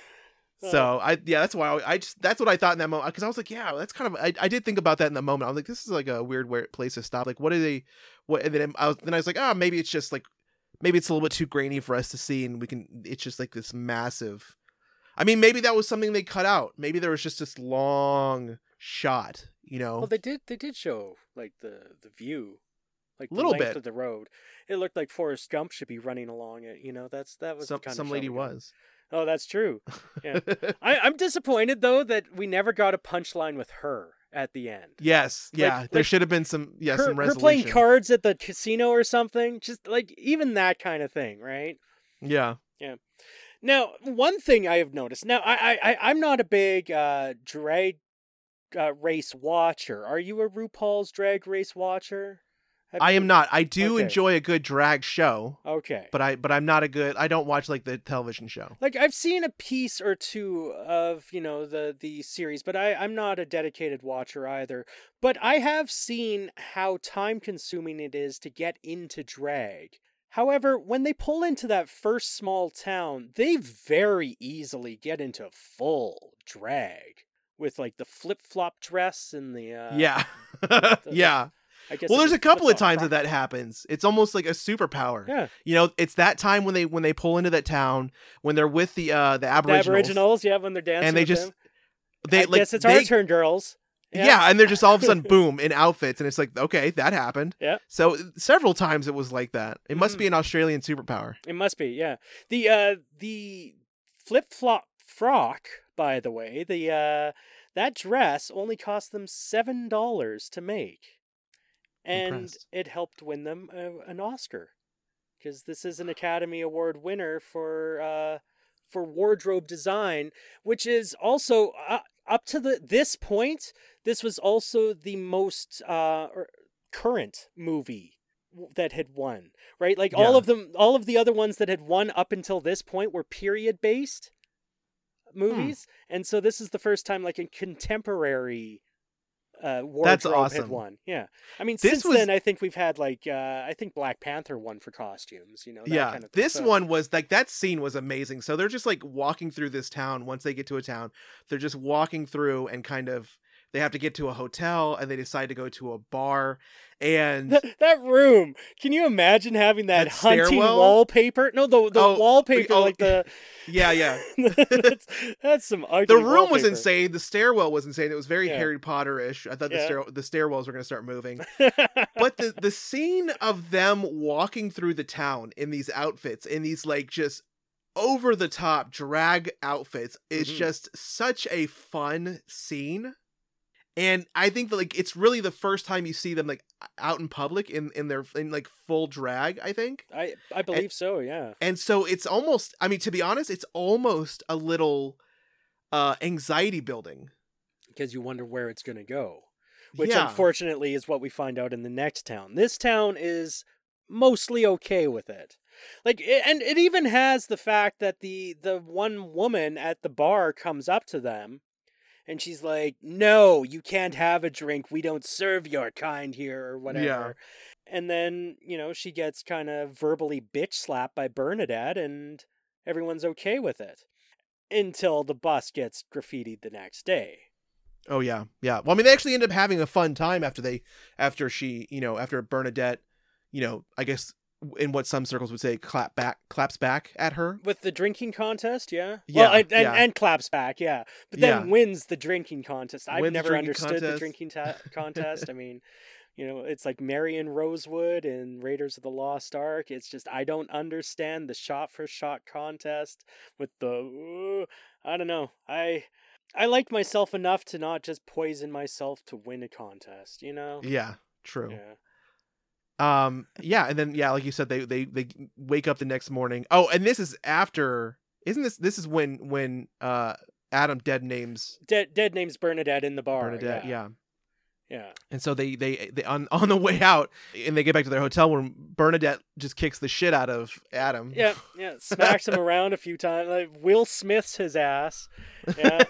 So I yeah, that's why I, I just that's what I thought in that moment, because I was like, yeah, that's kind of I, I did think about that in the moment. I was like, this is like a weird weird place to stop. Like, what are they? What? And then I was then I was like, oh, maybe it's just like maybe it's a little bit too grainy for us to see, and we can. It's just like this massive. I mean, maybe that was something they cut out. Maybe there was just this long shot. You know, Well, they did. They did show like the the view, like the Little length bit. of the road. It looked like Forrest Gump should be running along it. You know, that's that was some the kind some of lady shot we got. was. Oh, that's true. Yeah. I, I'm disappointed though that we never got a punchline with her at the end. Yes, yeah. Like- there like should have been some yeah her, some her resolution. playing cards at the casino or something. Just like even that kind of thing, right? Yeah. Now, one thing I have noticed. Now, I, I, I I'm not a big uh, drag uh, race watcher. Are you a RuPaul's Drag Race watcher? Have I you- am not. I do Okay. enjoy a good drag show, Okay. but I but I'm not a good. I don't watch like the television show. Like I've seen a piece or two of, you know, the the series, but I I'm not a dedicated watcher either. But I have seen how time consuming it is to get into drag. However, when they pull into that first small town, they very easily get into full drag with like the flip-flop dress and the uh Yeah, yeah. I guess Well, it there's was a couple of flip-flop times that frock. that happens. It's almost like a superpower. Yeah. You know, it's that time when they when they pull into that town when they're with the uh the The Aboriginals, Aboriginals, yeah, when they're dancing and they with just them. they I like guess it's they, our turn, girls. Yeah. and they're just all of a sudden boom in outfits, and it's like, okay, that happened. Yeah. So several times it was like that. It must Mhm. be an Australian superpower. It must be, yeah. The uh the flip flop frock, by the way, the uh that dress only cost them seven dollars to make, and Impressed. it helped win them a, an Oscar, because this is an Academy Award winner for uh for wardrobe design, which is also uh, up to the this point. This was also the most uh or current movie that had won, right? Like all Yeah. of them, all of the other ones that had won up until this point were period based movies, and so this is the first time like a contemporary uh wardrobe That's had awesome. won. Yeah, I mean, This since was- then I think we've had like uh I think Black Panther won for costumes, you know, that Yeah, kind of thing. this So- one was like that scene was amazing. So they're just like walking through this town. Once they get to a town, they're just walking through and kind of they have to get to a hotel, and they decide to go to a bar. And That, that room. Can you imagine having that, That hunting stairwell? wallpaper? No, the the Oh, wallpaper, oh, like the yeah, yeah. that's, that's some ugly. The room was wallpaper. insane. The stairwell was insane. It was very Yeah. Harry Potter-ish. I thought the Yeah. stair the stairwells were going to start moving. But the the scene of them walking through the town in these outfits, in these like just over the top drag outfits, is Mhm. just such a fun scene. And I think that like it's really the first time you see them like out in public in in their in like full drag, I think. I I believe so. Yeah. And so it's almost, I mean, to be honest, it's almost a little uh anxiety building. Because you wonder where it's going to go, which Yeah. unfortunately is what we find out in the next town. This town is mostly okay with it. Like, it, and it even has the fact that the the one woman at the bar comes up to them, and she's like, "No, you can't have a drink. We don't serve your kind here," or whatever. Yeah. And then, you know, she gets kind of verbally bitch slapped by Bernadette, and everyone's okay with it. Until the bus gets graffitied the next day. Oh yeah, yeah. Well, I mean, they actually end up having a fun time after they, after she, you know, after Bernadette, you know, I guess in what some circles would say, clap back, claps back at her With the drinking contest, yeah? Yeah, well, and, and, yeah. and claps back, yeah. But then Yeah. wins the drinking contest. I've Wins the never drinking understood the contest. drinking ta- contest. I mean, you know, it's like Marion Rosewood in Raiders of the Lost Ark. It's just, I don't understand the shot-for-shot contest with the... Uh, I don't know. I... I like myself enough to not just poison myself to win a contest, you know? Yeah, true. Yeah. Um, yeah, and then yeah, like you said, they they they wake up the next morning. Oh, and this is after, isn't this? This is when when uh Adam dead names Dead, dead names Bernadette in the bar. Bernadette. yeah. Yeah. Yeah. And so they they they on on the way out, and they get back to their hotel where Bernadette just kicks the shit out of Adam. Yeah, yeah, smacks him around a few times. Like Will Smith's his ass. Yeah,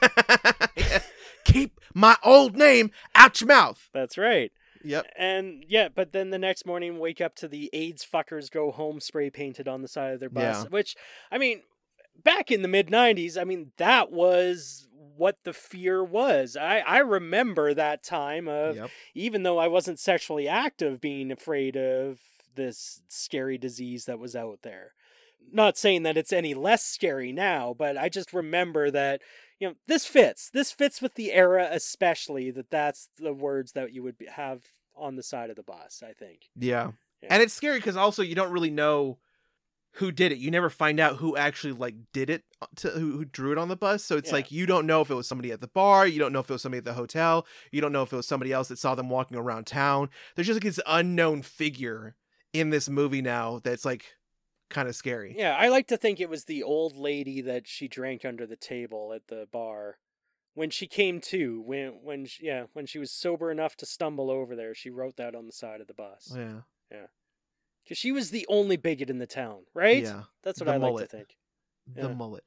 Keep my old name out your mouth. that's right. Yep. And yeah, but then the next morning, wake up to the AIDS fuckers go home spray painted on the side of their bus. Yeah. Which, I mean, back in the mid nineties, I mean, that was what the fear was. I, I remember that time of, Yep. even though I wasn't sexually active, being afraid of this scary disease that was out there. Not saying that it's any less scary now, but I just remember that, you know, this fits. This fits with the era, especially that that's the words that you would be- have on the side of the bus, I think. Yeah. Yeah. And it's scary because also you don't really know who did it. You never find out who actually like did it, to who, who drew it on the bus. So it's Yeah. like you don't know if it was somebody at the bar. You don't know if it was somebody at the hotel. You don't know if it was somebody else that saw them walking around town. There's just like this unknown figure in this movie now that's like kind of scary. Yeah, I like to think it was the old lady that she drank under the table at the bar. When she came to, when when she, yeah, when she was sober enough to stumble over there, she wrote that on the side of the bus. Yeah. Because she was the only bigot in the town, right? Yeah. That's what The I mullet. like to think. The Yeah. mullet.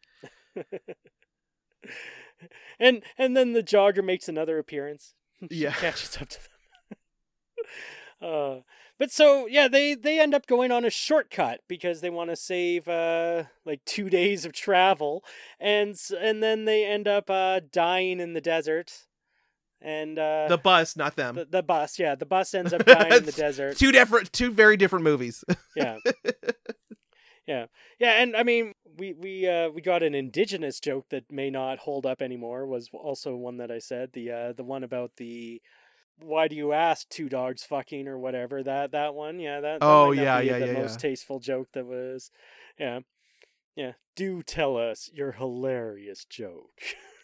and and then the jogger makes another appearance. She Yeah. catches up to them. uh, but so yeah, they they end up going on a shortcut because they want to save uh like two days of travel, and s- and then they end up uh dying in the desert, and uh The bus, not them. the, the bus yeah the bus ends up dying in the desert. Two different, two very different movies. Yeah. Yeah. Yeah, and I mean we we uh we got an indigenous joke that may not hold up anymore, was also one that I said. The uh the one about the why do you ask two dogs fucking or whatever, that that one. Yeah, that, that Oh, might not yeah, be yeah, the yeah, most tasteful joke that was. Yeah. Yeah. Do tell us your hilarious joke.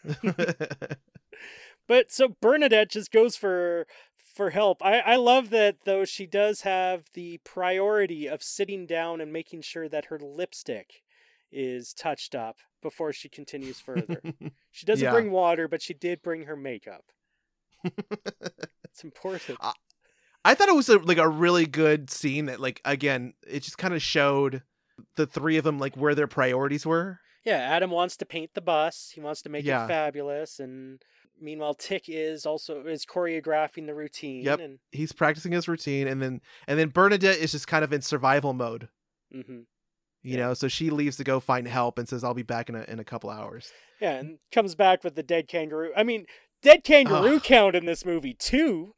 But so Bernadette just goes for for help. I, I love that, though, she does have the priority of sitting down and making sure that her lipstick is touched up before she continues further. She doesn't Yeah. bring water, but she did bring her makeup. It's important. Uh, I thought it was a, like a really good scene that, like, again, it just kind of showed the three of them like where their priorities were. Yeah, Adam wants to paint the bus. He wants to make Yeah. it fabulous, and meanwhile, Tick is also is choreographing the routine. Yep. And He's practicing his routine, and then and then Bernadette is just kind of in survival mode, hmm you Yeah. know. So she leaves to go find help and says, "I'll be back in a in a couple hours." yeah, and comes back with the dead kangaroo. I mean, dead kangaroo Ugh. count in this movie too.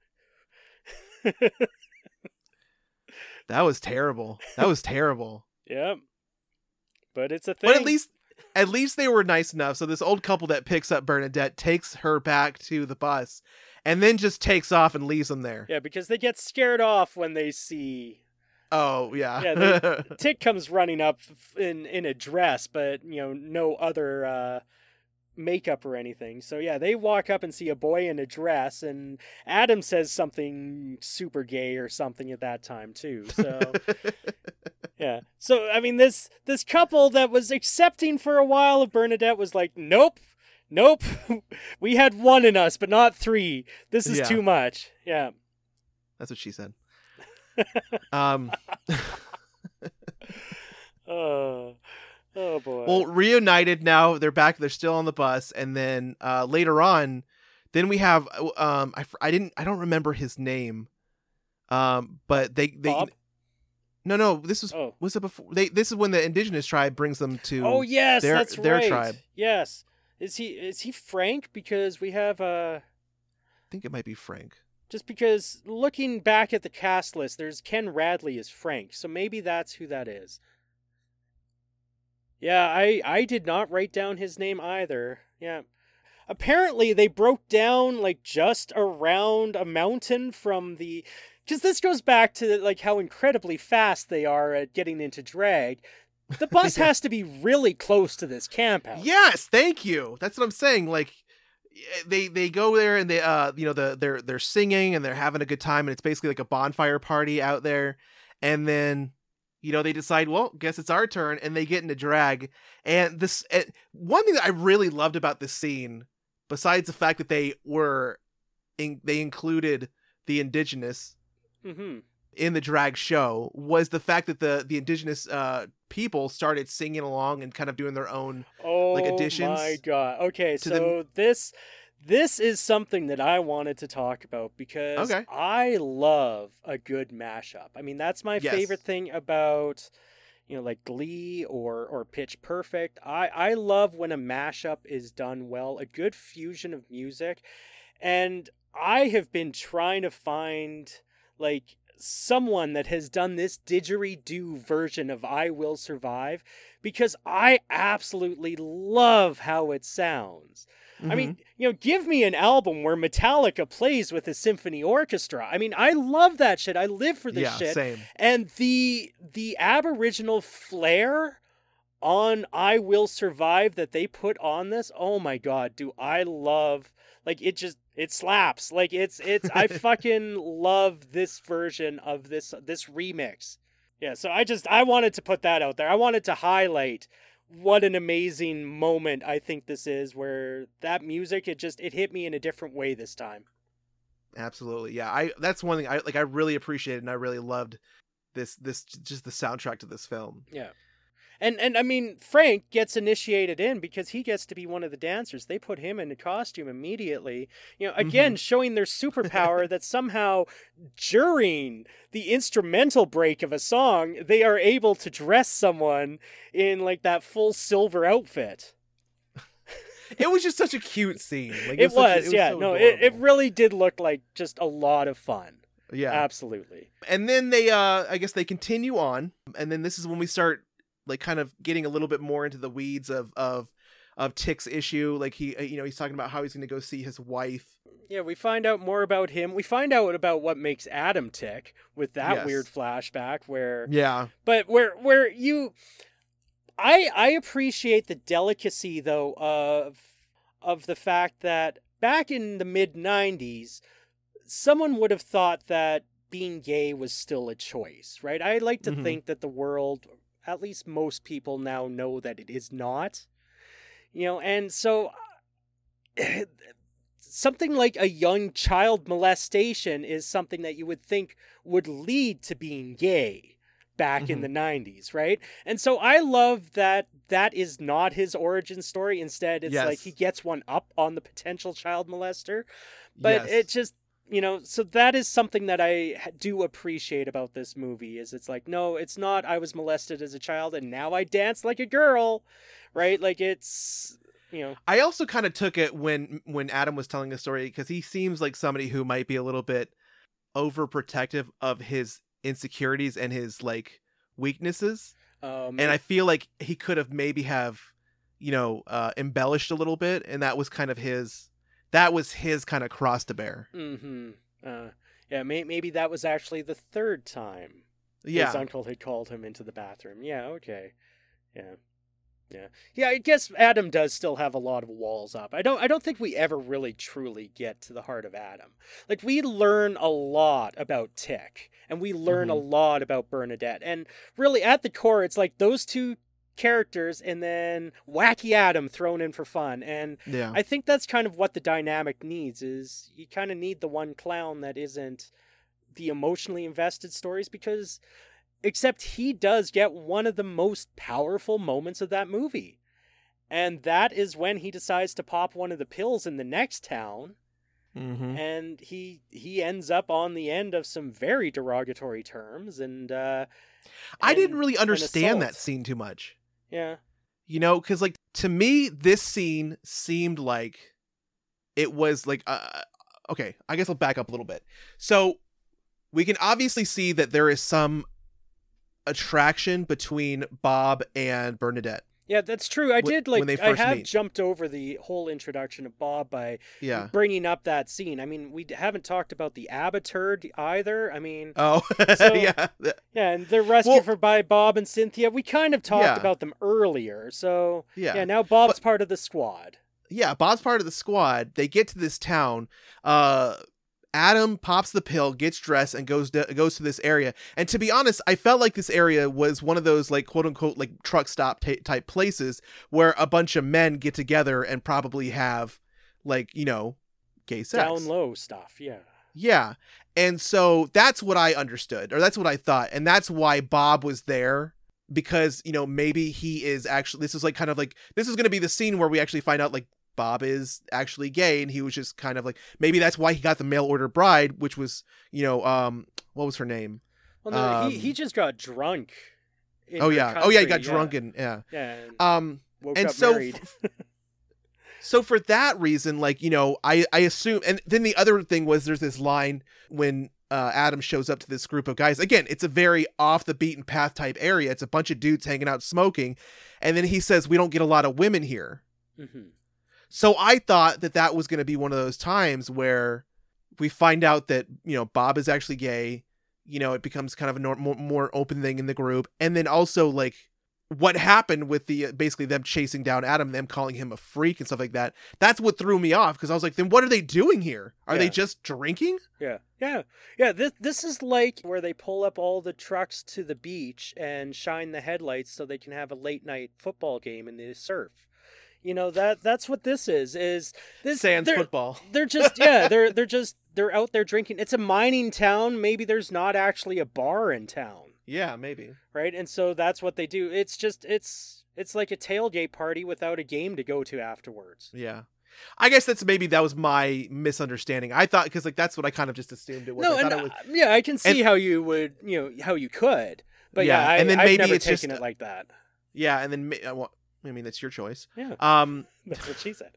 That was terrible. That was terrible. Yep. But it's a thing. But at least at least they were nice enough. So this old couple that picks up Bernadette takes her back to the bus, and then just takes off and leaves them there. Yeah, because they get scared off when they see Oh yeah. Yeah, Tick comes running up in in a dress, but you know, no other uh makeup or anything. So yeah, they walk up and see a boy in a dress, and Adam says something super gay or something at that time too. So yeah. So I mean, this this couple that was accepting for a while of Bernadette was like, nope, nope, we had one in us, but not three. This is Yeah. too much. Yeah. That's what she said. Um, Oh, oh boy. well, reunited now. They're back. They're still on the bus, and then uh, later on, then we have um, I, I didn't I don't remember his name, um, but they they Bob? no no this was Oh. was it before they this is when the indigenous tribe brings them to Oh yes, their that's their right. tribe. Yes. Is he is he Frank? Because we have uh I think it might be Frank. just because looking back at the cast list, there's Ken Radley as Frank, so maybe that's who that is. Yeah, I I did not write down his name either. Yeah. Apparently they broke down like just around a mountain from the because this goes back to like how incredibly fast they are at getting into drag. The bus Yeah. has to be really close to this camp house. Yes, thank you. That's what I'm saying. Like they they go there and they uh you know the they're they're singing and they're having a good time and it's basically like a bonfire party out there, and then you know they decide, well, guess it's our turn, and they get into drag. And this uh, one thing that I really loved about this scene, besides the fact that they were in, they included the indigenous Mm-hmm. in the drag show, was the fact that the the indigenous uh people started singing along and kind of doing their own Oh additions my god. Okay, to the- so this this is something that I wanted to talk about because Okay. I love a good mashup. I mean, that's my Yes. favorite thing about you know like Glee or or Pitch Perfect. I I love when a mashup is done well, a good fusion of music. And I have been trying to find like someone that has done this didgeridoo version of I Will Survive because I absolutely love how it sounds. I Mhm. mean, you know, give me an album where Metallica plays with a symphony orchestra. I mean, I love that shit. I live for this yeah, shit. same. And the the Aboriginal flair on I Will Survive that they put on this, oh my god, do I love like it just it slaps. Like it's it's I fucking love this version of this this remix. Yeah, so I just I wanted to put that out there. I wanted to highlight what an amazing moment I think this is where that music it just it hit me in a different way this time. Absolutely. Yeah. I that's one thing I like I really appreciated, and I really loved this this just the soundtrack to this film. Yeah. And and I mean Frank gets initiated in because he gets to be one of the dancers. They put him in a costume immediately. You know, again showing their superpower that somehow during the instrumental break of a song, they are able to dress someone in like that full silver outfit. It was just such a cute scene. Like, It such a- was, yeah. so no, it, it adorable. really did look like just a lot of fun. Yeah. Absolutely. And then they uh I guess they continue on, and then this is when we start like kind of getting a little bit more into the weeds of of of Tick's issue. Like he you know he's talking about how he's going to go see his wife. Yeah, we find out more about him. We find out about what makes Adam tick with that Yes. weird flashback where Yeah. but where where you I I appreciate the delicacy though of of the fact that back in the mid nineties someone would have thought that being gay was still a choice, right? I like to Mhm. think that the world, at least most people now know that it is not. You know, and so something like a young child molestation is something that you would think would lead to being gay back in Mhm. the nineties, right? And so I love that that is not his origin story. Instead, it's Yes. like he gets one up on the potential child molester. But Yes. it just, you know, so that is something that I ha- do appreciate about this movie is it's like, no, it's not I was molested as a child and now I dance like a girl, right? Like it's, you know, I also kind of took it when when Adam was telling the story, because he seems like somebody who might be a little bit overprotective of his insecurities and his like weaknesses, um, and I feel like he could have maybe have you know uh embellished a little bit, and that was kind of his that was his kind of cross to bear. mm-hmm. uh, yeah, may- maybe that was actually the third time Yeah. his uncle had called him into the bathroom. Yeah, okay. Yeah. Yeah. Yeah, I guess Adam does still have a lot of walls up. I don't I don't think we ever really truly get to the heart of Adam. Like we learn a lot about Tick and we learn a Mhm. lot about Bernadette. And really at the core it's like those two characters and then wacky Adam thrown in for fun. And Yeah. I think that's kind of what the dynamic needs is you kind of need the one clown that isn't the emotionally invested stories, because except he does get one of the most powerful moments of that movie. And that is when he decides to pop one of the pills in the next town. Mm-hmm. And he he ends up on the end of some very derogatory terms. And uh, I and, didn't really understand that assault. scene too much. Yeah. You know, because like to me, this scene seemed like it was like, uh, okay, I guess I'll back up a little bit. So we can obviously see that there is some attraction between Bob and Bernadette. Yeah, that's true. I Wh- did like when they I first have meet. jumped over the whole introduction of Bob by Yeah. bringing up that scene. I mean, we d- haven't talked about the Abaturd either. I mean, Oh, So- yeah. Th- yeah, and they're rescued Well- for by Bob and Cynthia. We kind of talked Yeah. about them earlier. So, Yeah. yeah, now Bob's part of the squad. Yeah, Bob's part of the squad. They get to this town. Uh, Adam pops the pill, gets dressed, and goes to, goes to this area. And to be honest, I felt like this area was one of those like quote unquote like truck stop ta type places where a bunch of men get together and probably have like, you know, gay sex. Down low stuff, yeah. Yeah. And so that's what I understood, or that's what I thought. And that's why Bob was there, because, you know, maybe he is actually, this is like kind of like, this is going to be the scene where we actually find out like Bob is actually gay, and he was just kind of like, maybe that's why he got the mail order bride, which was, you know, um, what was her name? Well, no, he, Um, he just got drunk. in Oh her yeah. Oh yeah, he country, got drunk and yeah. Yeah, and Um, woke and up so married. So for that reason, like, you know, I, I assume, and then the other thing was there's this line when uh, Adam shows up to this group of guys. Again, it's a very off the beaten path type area. It's a bunch of dudes hanging out smoking. And then he says, we don't get a lot of women here. Mhm. So I thought that that was going to be one of those times where we find out that, you know, Bob is actually gay. You know, it becomes kind of a nor- more, more open thing in the group. And then also like what happened with the, uh, basically them chasing down Adam, them calling him a freak and stuff like that. That's what threw me off, because I was like, then what are they doing here? Are they Yeah. just drinking? Yeah, yeah, yeah. This this is like where they pull up all the trucks to the beach and shine the headlights so they can have a late night football game in the surf. You know, that that's what this is. Is this Sans they're, football. They're just yeah. They're they're just they're out there drinking. It's a mining town. Maybe there's not actually a bar in town, Yeah, maybe. right? And so that's what they do. It's just it's it's like a tailgate party without a game to go to afterwards. Yeah. I guess that's maybe that was my misunderstanding. I thought, because like that's what I kind of just assumed it was. No, I and thought it was, uh, yeah, I can see and- how you would, you know, how you could, but yeah, Yeah, I, and then I've maybe never it's taken just- it like that. yeah, and then ma- uh, well, I mean that's your choice. Yeah, Um, that's what she said.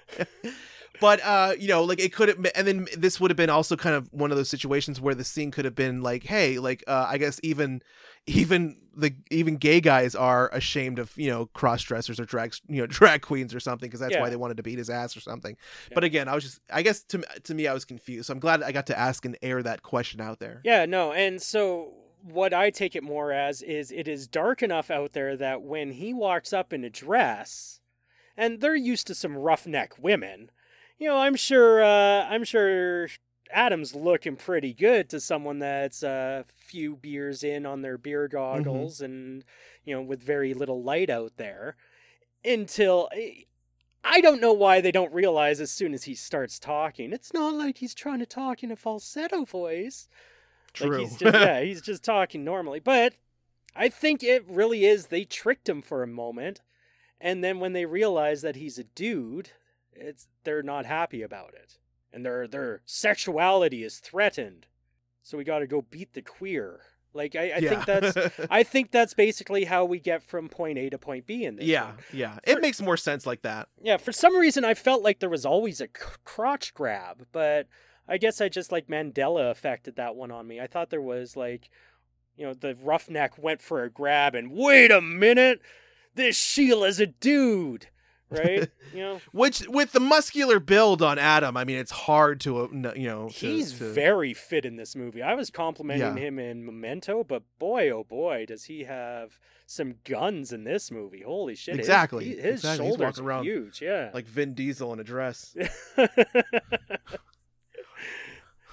but uh, you know, like it could have, and then this would have been also kind of one of those situations where the scene could have been like, hey, like uh, I guess even, even the even gay guys are ashamed of, you know, cross dressers or drag, you know, drag queens or something, because that's Yeah. why they wanted to beat his ass or something. Yeah. But again, I was just, I guess to to me, I was confused. So I'm glad I got to ask and air that question out there. Yeah, no, and so what I take it more as is it is dark enough out there that when he walks up in a dress, and they're used to some roughneck women, you know, I'm sure, uh, I'm sure Adam's looking pretty good to someone that's a few beers in on their beer goggles and, you know, with very little light out there. Until I don't know why they don't realize as soon as he starts talking, it's not like he's trying to talk in a falsetto voice. True. Like he's just, yeah, he's just talking normally. But I think it really is they tricked him for a moment, and then when they realize that he's a dude, it's they're not happy about it, and their their sexuality is threatened. So we got to go beat the queer. Like I, I think that's I think that's basically how we get from point A to point B in this. yeah, one. yeah. It makes more sense like that. Yeah, for some reason I felt like there was always a c- crotch grab, but I guess I just like Mandela affected that one on me. I thought there was like, you know, the roughneck went for a grab and wait a minute, this Sheila's a dude, right? You know, Which, with the muscular build on Adam, I mean, it's hard to, uh, n- you know, to, he's to- very fit in this movie. I was complimenting Yeah. him in Memento, but boy, oh boy, does he have some guns in this movie. Holy shit. his- Exactly, he- His, exactly. He's shoulders walking are around huge, yeah. like Vin Diesel in a dress.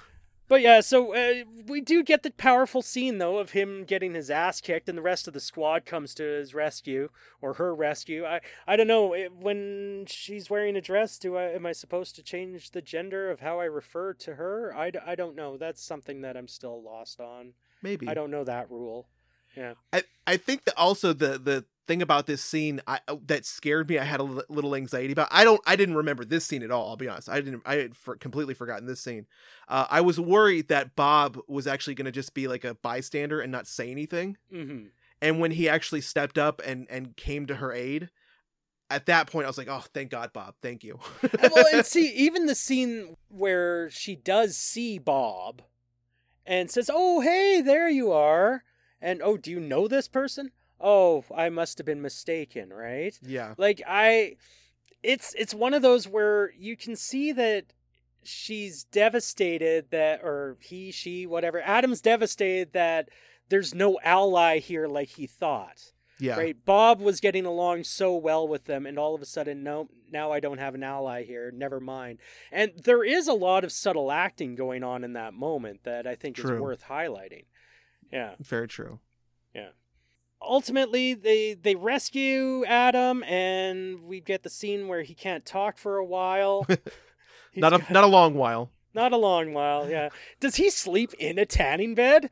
But yeah, so uh, we do get the powerful scene though of him getting his ass kicked, and the rest of the squad comes to his rescue or her rescue. I I don't know it, when she's wearing a dress. Do I am I supposed to change the gender of how I refer to her? I, d- I don't know. That's something that I'm still lost on. Maybe I don't know that rule. Yeah. I, I think that also the the thing about this scene I, that scared me, I had a l- little anxiety about. I don't I didn't remember this scene at all. I'll be honest. I didn't. I had for, completely forgotten this scene. Uh, I was worried that Bob was actually going to just be like a bystander and not say anything. Mm-hmm. And when he actually stepped up and and came to her aid, at that point I was like, oh, thank God, Bob, thank you. Well, and see, even the scene where she does see Bob and says, "Oh, hey, there you are," and oh, do you know this person? Oh, I must have been mistaken, right? Yeah. Like I it's it's one of those where you can see that she's devastated that or he, she, whatever. Adam's devastated that there's no ally here like he thought. Yeah. Right? Bob was getting along so well with them, and all of a sudden, no, now I don't have an ally here. Never mind. And there is a lot of subtle acting going on in that moment that I think True. is worth highlighting. Yeah. Very true. Yeah. Ultimately, they they rescue Adam, and we get the scene where he can't talk for a while. He's Not a got- not a long while. not a long while. Yeah. Does he sleep in a tanning bed?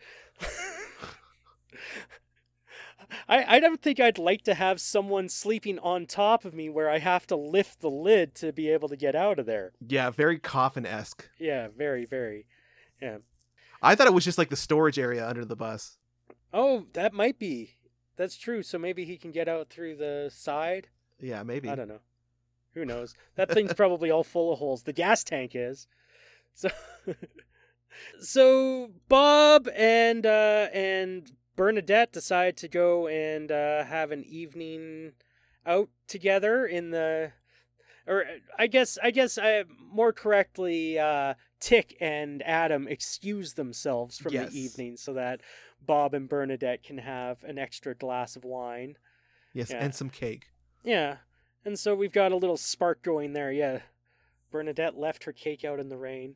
I, I don't think I'd like to have someone sleeping on top of me where I have to lift the lid to be able to get out of there. Yeah, very coffin-esque. Yeah, very, very. Yeah. I thought it was just like the storage area under the bus. Oh, that might be. That's true. So maybe he can get out through the side? Yeah, maybe. I don't know. Who knows? That thing's probably all full of holes. The gas tank is. So So Bob and uh and Bernadette decide to go and uh, have an evening out together in the, or I guess I guess I more correctly, uh, Tick and Adam excuse themselves from Yes. the evening so that Bob and Bernadette can have an extra glass of wine. Yes, Yeah. and some cake. Yeah, and so we've got a little spark going there. Yeah, Bernadette left her cake out in the rain.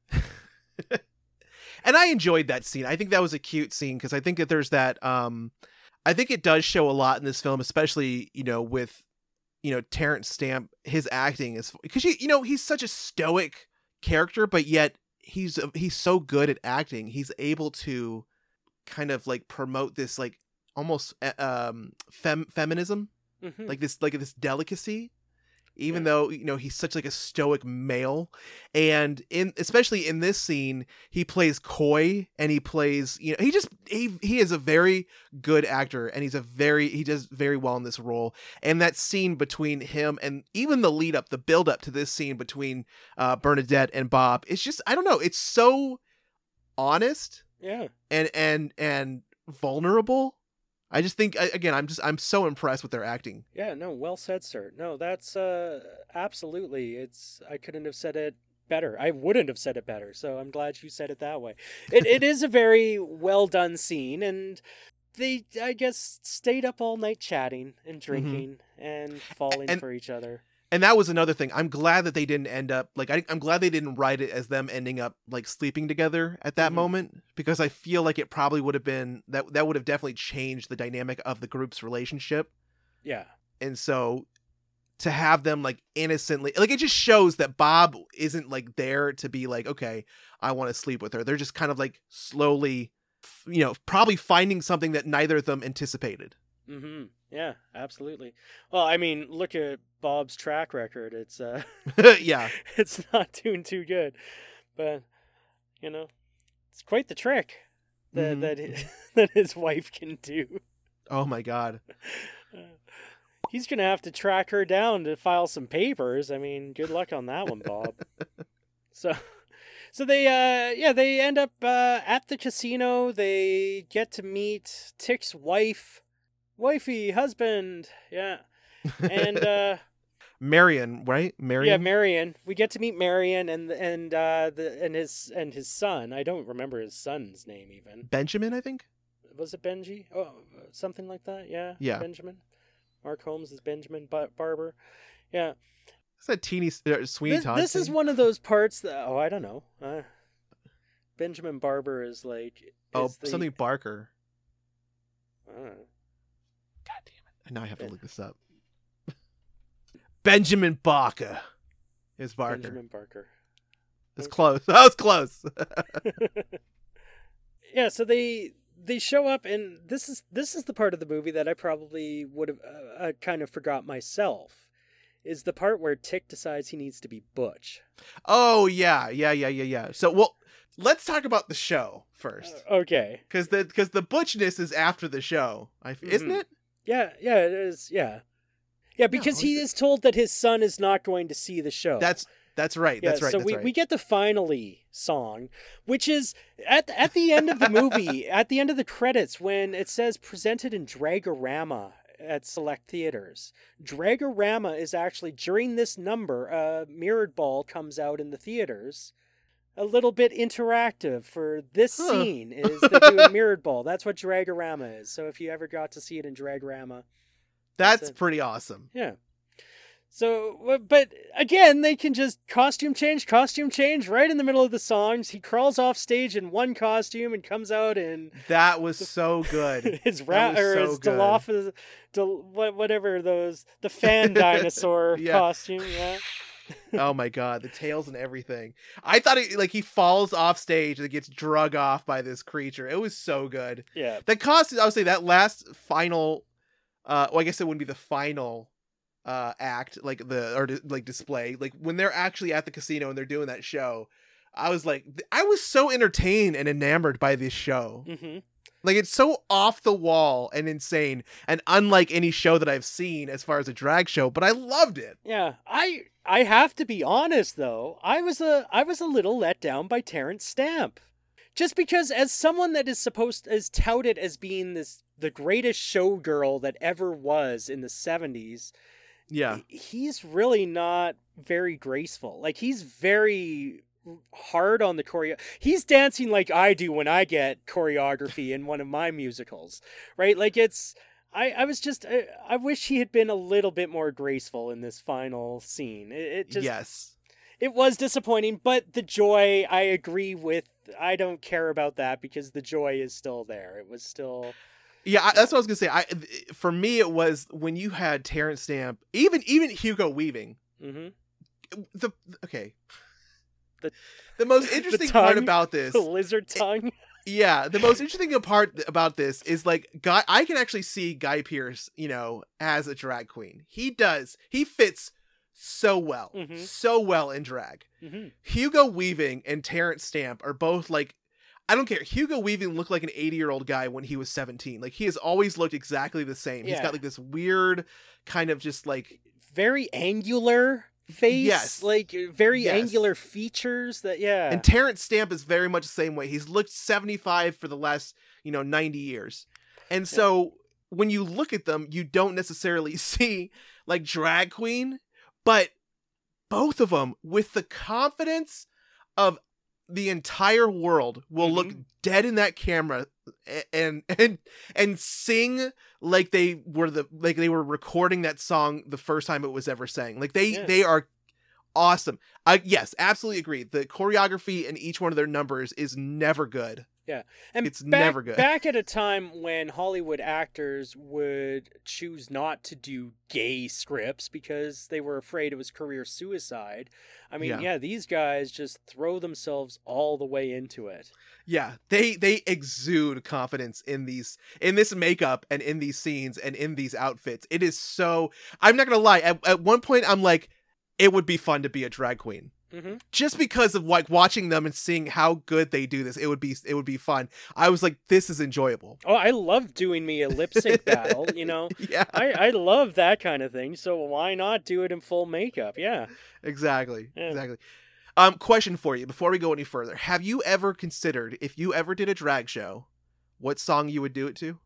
And I enjoyed that scene. I think that was a cute scene because I think that there's that um I think it does show a lot in this film, especially, you know, with, you know, Terrence Stamp. His acting is because you you know, he's such a stoic character, but yet he's he's so good at acting. He's able to kind of like promote this like almost uh, um fem- feminism, Mhm. like this like this delicacy, even Yeah. though, you know, he's such like a stoic male. And in especially in this scene, he plays coy and he plays, you know, he just he he is a very good actor, and he's a very he does very well in this role. And that scene between him and even the lead up, the build up to this scene between uh Bernadette and Bob, it's just, I don't know, it's so honest Yeah. and and and vulnerable. I just think I- again, I'm just I'm so impressed with their acting. Yeah, no, well said, sir. No, that's uh absolutely. It's I couldn't have said it better. I wouldn't have said it better. So I'm glad you said it that way. It it is a very well done scene, and they I guess stayed up all night chatting and drinking and falling And- for each other. And that was another thing. I'm glad that they didn't end up like I, I'm glad they didn't write it as them ending up like sleeping together at that Mhm. moment, because I feel like it probably would have been that that would have definitely changed the dynamic of the group's relationship. Yeah. And so to have them like innocently, like, it just shows that Bob isn't like there to be like, okay, I want to sleep with her. They're just kind of like slowly, you know, probably finding something that neither of them anticipated. Mhm. Yeah, absolutely. Well, I mean, look at Bob's track record. It's uh Yeah. it's not doing too good. But you know, it's quite the trick that Mhm. that hi- that his wife can do. Oh my God. Uh, He's gonna have to track her down to file some papers. I mean, good luck on that one, Bob. so, so they, uh, yeah, they end up uh, at the casino. They get to meet Tick's wife, wifey, husband, yeah, and uh, Marion, right? Marion. yeah, Marion. We get to meet Marion and and uh, the and his and his son. I don't remember his son's name even. Benjamin, I think. Was it Benji? Oh, something like that. Yeah. Yeah. Benjamin. Mark Holmes is Benjamin Bar- Barber. Yeah. Is that teeny uh, Sweeney This, Todd? this is thing? one of those parts that, oh, I don't know. Uh, Benjamin Barber is like. Oh, is the... something Barker. Uh, God damn it! Now I have to look this up. Benjamin Barker is Barker. Benjamin Barker. It's close. That was close. Yeah, so they they show up, and this is this is the part of the movie that I probably would have uh, uh, kind of forgot myself. Is the part where Tick decides he needs to be Butch. Oh yeah, yeah, yeah, yeah, yeah. So well, let's talk about the show first. Uh, okay. Because the because the butchness is after the show, I, mm-hmm. isn't it? Yeah, yeah, it is. Yeah, yeah, because no, he is told that his son is not going to see the show. That's that's right. Yeah, that's right. So that's we, right. we get the finally song, which is at at the end of the movie, at the end of the credits, when it says presented in Dragorama at select theaters. Dragorama is actually, during this number, uh, Mirrored Ball comes out in the theaters. A little bit interactive for this huh. scene is they do a Mirrored Ball. That's what Dragorama is. So if you ever got to see it in Dragorama. That's, that's pretty awesome. Yeah. So, but again, they can just costume change, costume change right in the middle of the songs. He crawls off stage in one costume and comes out in. That was so good. His rat or so his Diloph, Del, whatever those the fan dinosaur yeah. costume. Yeah. Oh my god, the tails and everything. I thought it like he falls off stage and gets drug off by this creature. It was so good. Yeah. The costume, I would say that last final. Uh, well, I guess it wouldn't be the final. Uh, act like the or like display like when they're actually at the casino and they're doing that show. I was like, I was so entertained and enamored by this show. Mm-hmm. Like it's so off the wall and insane and unlike any show that I've seen as far as a drag show, but I loved it. Yeah, I I have to be honest though, I was a I was a little let down by Terrence Stamp. Just because as someone that is supposed is touted as being this the greatest showgirl that ever was in the seventies. Yeah. He's really not very graceful. Like, he's very hard on the choreo. He's dancing like I do when I get choreography in one of my musicals, right? Like, it's... I, I was just... I, I wish he had been a little bit more graceful in this final scene. It, it just... Yes. It was disappointing, but the joy, I agree with... I don't care about that because the joy is still there. It was still... Yeah, I, that's what I was gonna say. I, for me, it was when you had Terrence Stamp, even even Hugo Weaving. Mm-hmm. The okay, the the most interesting the tongue, part about this, the lizard tongue. It, yeah, the most interesting part about this is like Guy. I can actually see Guy Pearce, you know, as a drag queen. He does. He fits so well, mm-hmm. so well in drag. Mm-hmm. Hugo Weaving and Terrence Stamp are both like. I don't care. Hugo Weaving looked like an eighty-year-old guy when he was seventeen. Like, he has always looked exactly the same. Yeah. He's got, like, this weird kind of just, like... Very angular face. Yes. Like, very yes. angular features that, yeah. And Terrence Stamp is very much the same way. He's looked seventy-five for the last, you know, ninety years. And so, yeah. when you look at them, you don't necessarily see, like, drag queen, but both of them, with the confidence of... the entire world will mm-hmm. look dead in that camera and and and sing like they were the like they were recording that song the first time it was ever sang. Like they yeah. they are awesome. I yes, absolutely agree. The choreography in each one of their numbers is never good. Yeah, and it's back, never good. Back at a time when Hollywood actors would choose not to do gay scripts because they were afraid it was career suicide. I mean, yeah, yeah these guys just throw themselves all the way into it. Yeah, they they exude confidence in these in this makeup and in these scenes and in these outfits. It is so. I'm not gonna lie. At, at one point, I'm like, it would be fun to be a drag queen. Mm-hmm. Just because of like watching them and seeing how good they do this, it would be it would be fun. I was like, this is enjoyable. Oh, I love doing me a lip sync battle. You know, yeah, I, I love that kind of thing. So why not do it in full makeup? Yeah, exactly, yeah. exactly. Um, question for you before we go any further: have you ever considered if you ever did a drag show, what song you would do it to?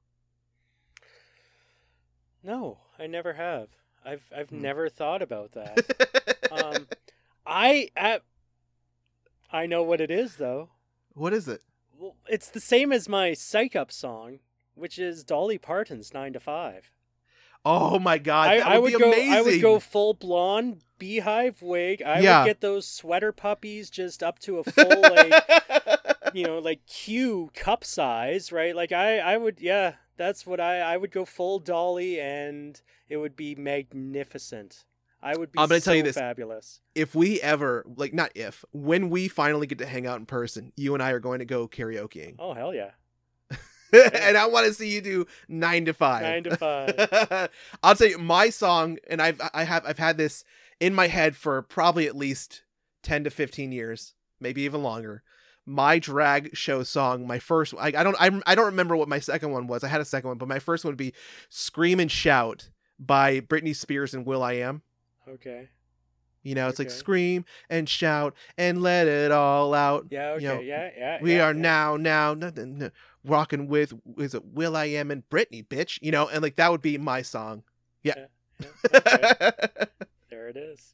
No, I never have. I've I've hmm. never thought about that. um. I, I I know what it is, though. What is it? Well, it's the same as my Psych Up song, which is Dolly Parton's nine to five. Oh my god, I, that would, I would be go, amazing. I would go full blonde beehive wig. I yeah. would get those sweater puppies just up to a full, like, you know, like Q cup size, right? Like I, I would, yeah, that's what I, I would go full dolly, and it would be magnificent. I would be I'm gonna so tell you this. fabulous. If we ever, like, not if, when we finally get to hang out in person, you and I are going to go karaokeing. Oh, hell yeah. And I want to see you do nine to five. Nine to five. I'll tell you my song, and I've I have I've had this in my head for probably at least ten to fifteen years, maybe even longer. My drag show song, my first, I, I don't I, I don't remember what my second one was. I had a second one, but my first one would be "Scream and Shout" by Britney Spears and will.i.am. Okay. You know, it's Okay. like scream and shout and let it all out. Yeah. Okay. You know, yeah. Yeah. we yeah, are yeah. now, now, no, no, no, rocking with, is it will.i.am and Britney, bitch? You know, and like that would be my song. Yeah. Yeah, okay. There it is.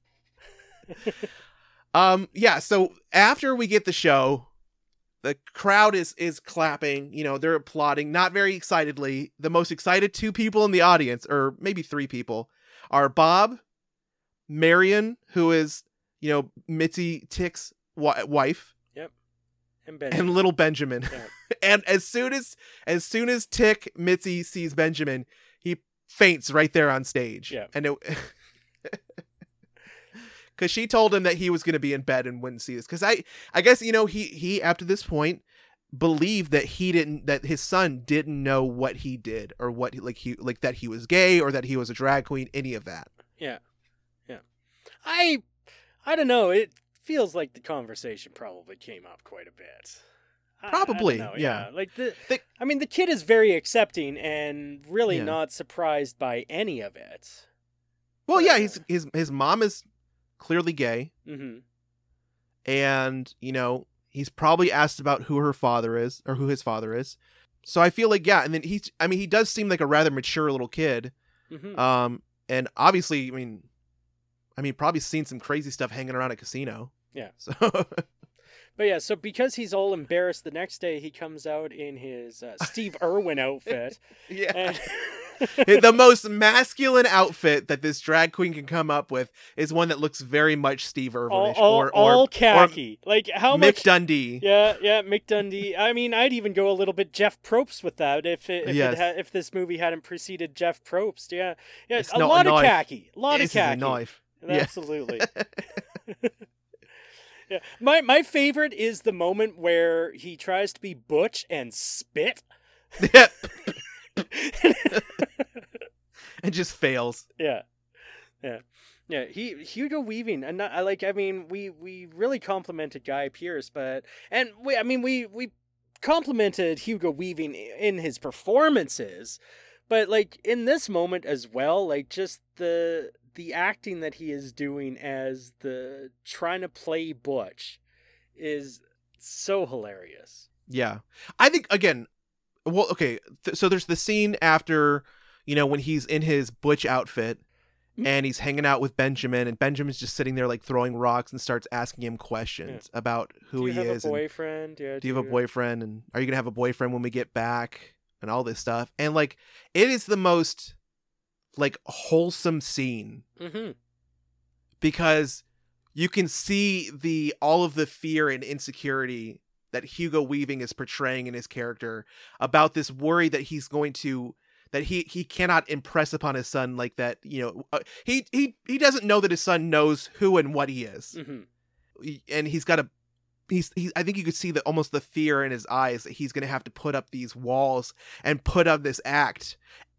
um. Yeah. So after we get the show, the crowd is is clapping. You know, they're applauding, not very excitedly. The most excited two people in the audience, or maybe three people, are Bob, Marion, who is, you know, Mitzi Tick's w- wife, Yep. And and Benjamin. little Benjamin. Yeah. And as soon as as soon as Tick Mitzi sees Benjamin, he faints right there on stage. Yeah. And it because she told him that he was going to be in bed and wouldn't see this. Because I I guess, you know, he he up to this point believed that he didn't that his son didn't know what he did, or what he, like he like that he was gay, or that he was a drag queen, any of that. Yeah. Yeah. I I don't know. It feels like the conversation probably came up quite a bit. I- I don't Probably, know, yeah. Like the They- I mean, the kid is very accepting and really Yeah. not surprised by any of it. Well, But, yeah, uh, he's his his mom is clearly gay, Mm-hmm. and you know, he's probably asked about who her father is, or who his father is. So I feel like, yeah, and then he's I mean, he does seem like a rather mature little kid. Mm-hmm. Um and obviously, I mean I mean probably seen some crazy stuff hanging around a casino. Yeah. So But yeah, so because he's all embarrassed, the next day he comes out in his uh, Steve Irwin outfit. yeah. And The most masculine outfit that this drag queen can come up with is one that looks very much Steve all, Irwin-ish, all, or, or all or khaki. Like how Mick much? Dundee. Yeah, yeah, Mick Dundee. I mean, I'd even go a little bit Jeff Probst with that if it, if Yes. it ha- if this movie hadn't preceded Jeff Probst. Yeah, yeah, It's a not a lot of knife. khaki, a lot This of khaki. is a knife. Yeah. Absolutely. Yeah, my my favorite is the moment where he tries to be Butch and spit. Yeah. And just fails. Yeah, yeah, yeah. He Hugo Weaving, and not, I like. I mean, we we really complimented Guy Pearce, but and we, I mean, we we complimented Hugo Weaving in his performances, but like in this moment as well, like just the the acting that he is doing as the trying to play Butch is so hilarious. Yeah. I think, again, well, okay, th- so there's the scene after, you know, when he's in his Butch outfit Mhm. and he's hanging out with Benjamin, and Benjamin's just sitting there like throwing rocks and starts asking him questions about who Do you he have is. a and boyfriend? Yeah. do you have a boyfriend? And are you going to have a boyfriend when we get back? And all this stuff. And like, it is the most like wholesome scene, Mm-hmm. because you can see the all of the fear and insecurity that Hugo Weaving is portraying in his character, about this worry that he's going to that he he cannot impress upon his son, like that, you know, uh, he he he doesn't know that his son knows who and what he is. Mm-hmm. And he's got a he's he I think you could see the almost the fear in his eyes that he's going to have to put up these walls and put up this act.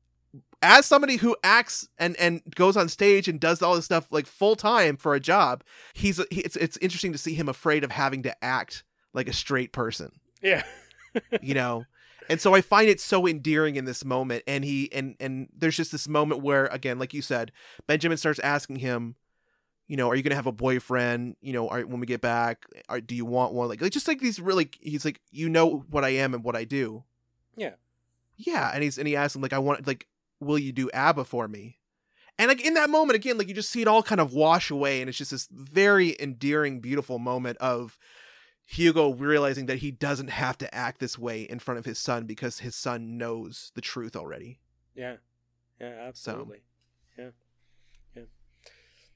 As somebody who acts and, and goes on stage and does all this stuff like full time for a job, he's he, it's it's interesting to see him afraid of having to act like a straight person, Yeah. you know. And so I find it so endearing in this moment. And he and and there's just this moment where, again, like you said, Benjamin starts asking him, you know, are you gonna have a boyfriend? You know, are, when we get back, are, do you want one? Like, like just like these really, he's like, you know what I am and what I do. Yeah. Yeah, and he's and he asks him like, I want like. Will you do ABBA for me? And like in that moment, again, like you just see it all kind of wash away, and it's just this very endearing, beautiful moment of Hugo realizing that he doesn't have to act this way in front of his son, because his son knows the truth already. Yeah. Yeah, absolutely. Yeah. Yeah.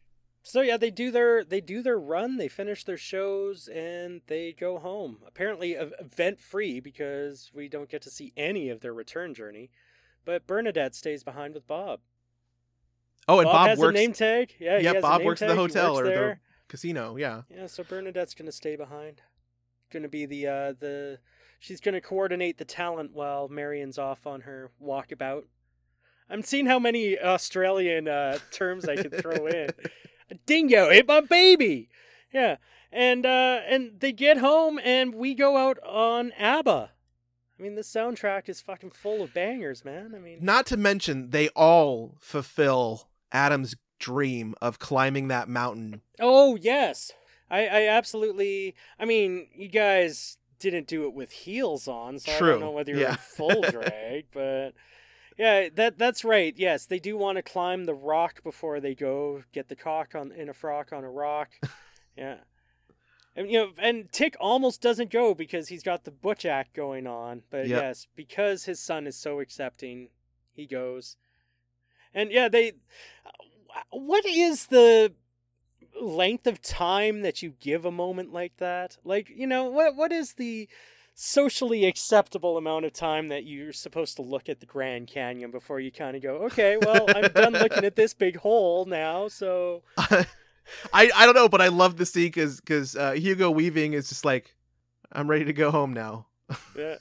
So yeah, they do their they do their run, they finish their shows, and they go home. Apparently event free because we don't get to see any of their return journey. But Bernadette stays behind with Bob. Oh, and Bob, Bob has works. a name tag. Yeah, Yeah, he has Bob a name works tag. at the He hotel works or there. the casino. Yeah. Yeah, so Bernadette's gonna stay behind. Gonna be the uh the she's gonna coordinate the talent while Marion's off on her walkabout. I'm seeing how many Australian uh, terms I could throw in. A dingo ate my baby. Yeah, and uh, and they get home and we go out on ABBA. I mean, this soundtrack is fucking full of bangers, man. I mean, Not to mention, they all fulfill Adam's dream of climbing that mountain. oh yes, I I absolutely. I mean, you guys didn't do it with heels on, so I True. don't know whether you're Yeah. in full drag, but. Yeah, that that's right. Yes, they do want to climb the rock before they go get the cock on in a frock on a rock. Yeah, and you know, and Tick almost doesn't go because he's got the Butch Act going on. But Yep. yes, because his son is so accepting, he goes. And yeah, they. What is the length of time that you give a moment like that? Like, you know, what what is the socially acceptable amount of time that you're supposed to look at the Grand Canyon before you kind of go, okay, well, I'm done looking at this big hole now, so... I I don't know, but I love the scene because because uh, Hugo Weaving is just like, I'm ready to go home now. Yeah,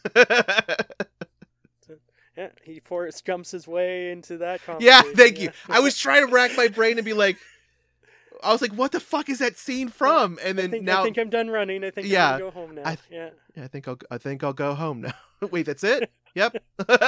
yeah he Forrest jumps his way into that Yeah, conversation. thank you. yeah. I was trying to rack my brain and be like, I was like, what the fuck is that scene from? And I then think, now I think I'm done running. I think Yeah, I'm going to go home now. I th- yeah. Yeah, I think I'll I think I'll go home now. Wait, that's it? Yep.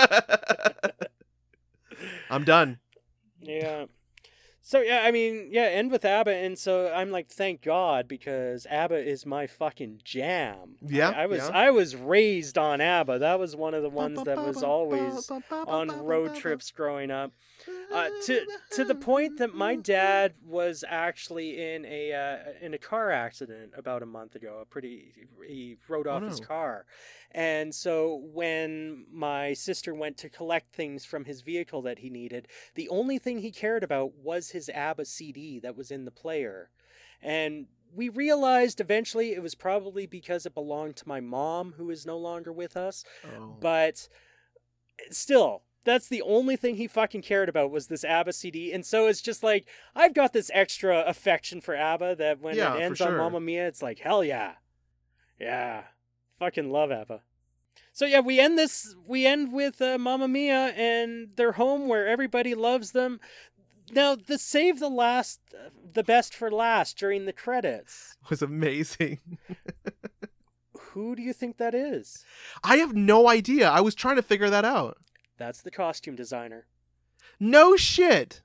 I'm done. Yeah. So yeah, I mean, yeah, end with ABBA, and so I'm like, thank God, because ABBA is my fucking jam. Yeah, I, I was yeah. I was raised on ABBA. That was one of the ones that was always on road trips growing up. Uh, to to the point that my dad was actually in a uh, in a car accident about a month ago. A pretty he rode off Oh, his no. car, and so when my sister went to collect things from his vehicle that he needed, the only thing he cared about was his ABBA C D that was in the player, and we realized eventually it was probably because it belonged to my mom, who is no longer with us, Oh. but still. That's the only thing he fucking cared about was this ABBA C D. And so it's just like, I've got this extra affection for ABBA that when Yeah, it for ends on sure. Mamma Mia, it's like, hell yeah. Yeah. Fucking love ABBA. So yeah, we end this, we end with uh, Mamma Mia and their home where everybody loves them. Now, the save the last, uh, the best for last during the credits. Was amazing. Who do you think that is? I have no idea. I was trying to figure that out. That's the costume designer. No shit.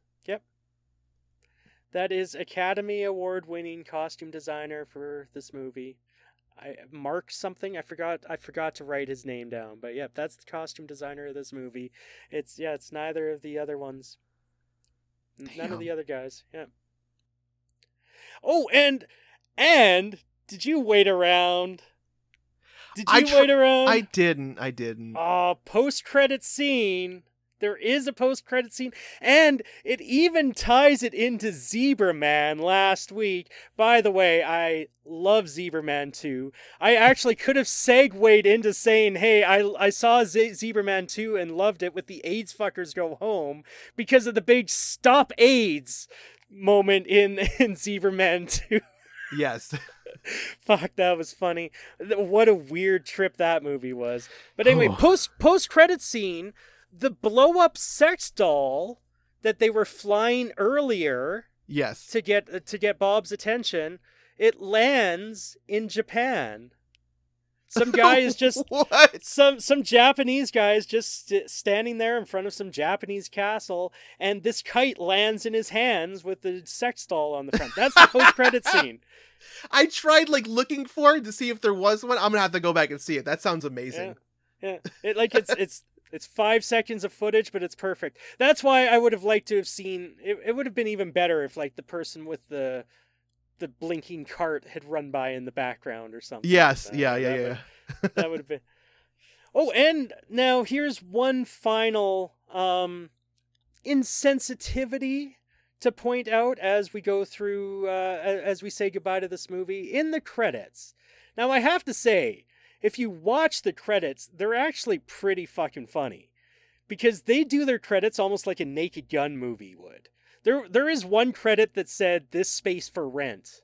That is Academy Award winning costume designer for this movie. I Mark something. I forgot I forgot to write his name down. But yeah, that's the costume designer of this movie. It's yeah, it's neither of the other ones. N- None Damn. of the other guys. Yeah. Oh, and and did you wait around? Did you I tr- wait around? I didn't. I didn't. Oh, post-credit scene. There is a post-credit scene, and it even ties it into Zebra Man last week. By the way, I love Zebra Man two. I actually could have segued into saying, hey, I, I saw Z- Zebra Man two and loved it with the AIDS fuckers go home because of the big stop AIDS moment in, in Zebra Man two. Yes. Fuck, that was funny. Th- What a weird trip that movie was. But anyway, Oh. post post credit scene, the blow up sex doll that they were flying earlier Yes. to get to get Bob's attention, it lands in Japan. Some guy is just What? some some Japanese guy is just st- standing there in front of some Japanese castle, and this kite lands in his hands with the sex doll on the front. That's the post credit scene. I tried like looking for it to see if there was one. I'm gonna have to go back and see it. That sounds amazing. Yeah, it like it's it's it's five seconds of footage, but it's perfect. That's why I would have liked to have seen. It, it would have been even better if like the person with the the blinking cart had run by in the background or something. Yes. like that. Yeah. Yeah. That Yeah. would- that would have been. Oh, and now here's one final um insensitivity to point out as we go through, uh, as we say goodbye to this movie, in the credits. Now, I have to say, if you watch the credits, they're actually pretty fucking funny. Because they do their credits almost like a Naked Gun movie would. There, there is one credit that said, "This space for rent."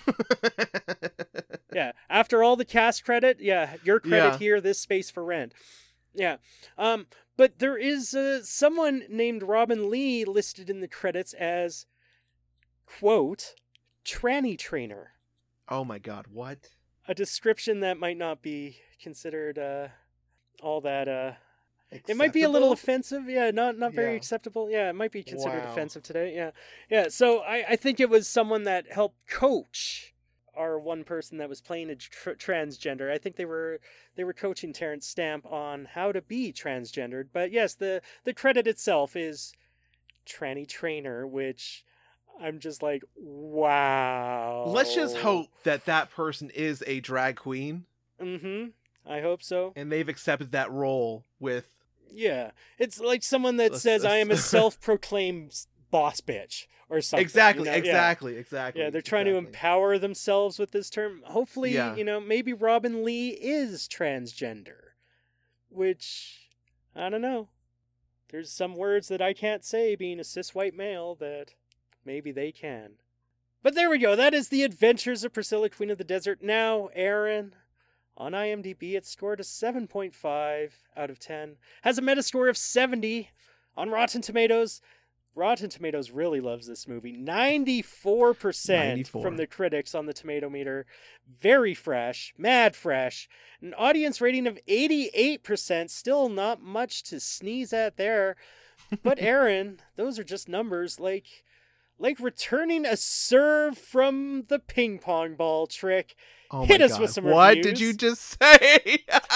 Yeah, after all the cast credit, yeah, your credit Yeah. here, this space for rent. Yeah, um, but there is uh, someone named Robin Lee listed in the credits as, quote, tranny trainer. Oh my god, what? A description that might not be considered uh, all that... Uh, It might be a little offensive, yeah, not not very Yeah. acceptable. Yeah, it might be considered Wow. offensive today, yeah. Yeah, so I, I think it was someone that helped coach our one person that was playing a tr- transgender. I think they were they were coaching Terrence Stamp on how to be transgendered. But yes, the, the credit itself is tranny trainer, which I'm just like, wow. Let's just hope that that person is a drag queen Mm-hmm. I hope so. and they've accepted that role with... Yeah, it's like someone that Let's- says, "I am a let's- self-proclaimed boss bitch," or something. Exactly, you know? Yeah. exactly, exactly. Yeah, they're trying to exactly. empower themselves with this term. Hopefully, Yeah. you know, maybe Robin Lee is transgender, which I don't know. There's some words that I can't say being a cis white male that maybe they can. But there we go. That is The Adventures of Priscilla, Queen of the Desert. Now, Aaron, on IMDb, it scored a seven point five out of ten. Has a Metascore of seventy. On Rotten Tomatoes, Rotten Tomatoes really loves this movie. ninety-four percent ninety-four. from the critics on the tomato meter. Very fresh, mad fresh. An audience rating of eighty-eight percent. Still not much to sneeze at there. But Aaron, those are just numbers. Like, like returning a serve from the ping pong ball trick. Oh Hit my us God. with some What reviews. did you just say?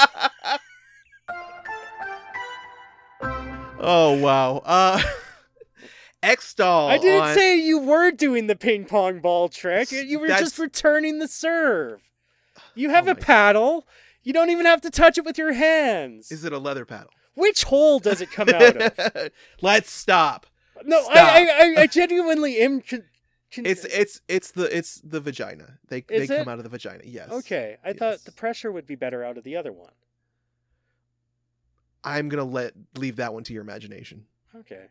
Oh wow. Uh X-Doll I didn't on... say you were doing the ping pong ball trick. You were That's- just returning the serve. You have Oh a my- paddle. You don't even have to touch it with your hands. Is it a leather paddle? Which hole does it come out of? Let's stop. No, Stop. I, I, I genuinely am. Con- con- It's it's it's the it's the vagina. They Is they it? come out of the vagina. Yes. okay. I Yes. thought the pressure would be better out of the other one. I'm gonna let leave that one to your imagination. Okay.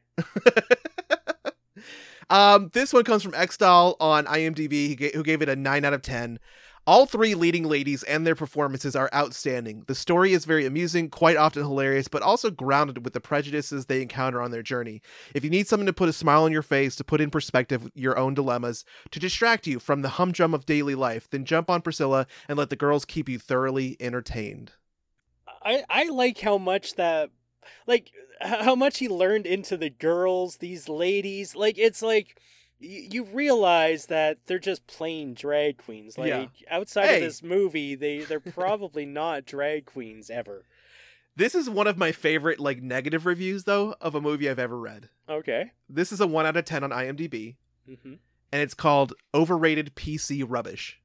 um, this one comes from X-Doll on IMDb, who ga- who gave it a nine out of ten. All three leading ladies and their performances are outstanding. The story is very amusing, quite often hilarious, but also grounded with the prejudices they encounter on their journey. If you need something to put a smile on your face, to put in perspective your own dilemmas, to distract you from the humdrum of daily life, then jump on Priscilla and let the girls keep you thoroughly entertained. I, I like how much that, like, h- how much he learned into the girls, these ladies. Like, it's like, y- you realize that they're just plain drag queens. Like, Yeah. outside Hey. of this movie, they, they're probably not drag queens ever. This is one of my favorite, like, negative reviews, though, of a movie I've ever read. Okay. This is a one out of ten on IMDb, Mm-hmm. and it's called Overrated P C Rubbish.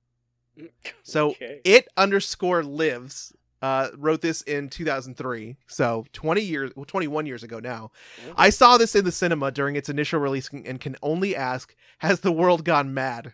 So, Okay. it underscore lives uh, wrote this in two thousand three, so twenty years, well, twenty-one years ago now. Okay. I saw this in the cinema during its initial release and can only ask, has the world gone mad?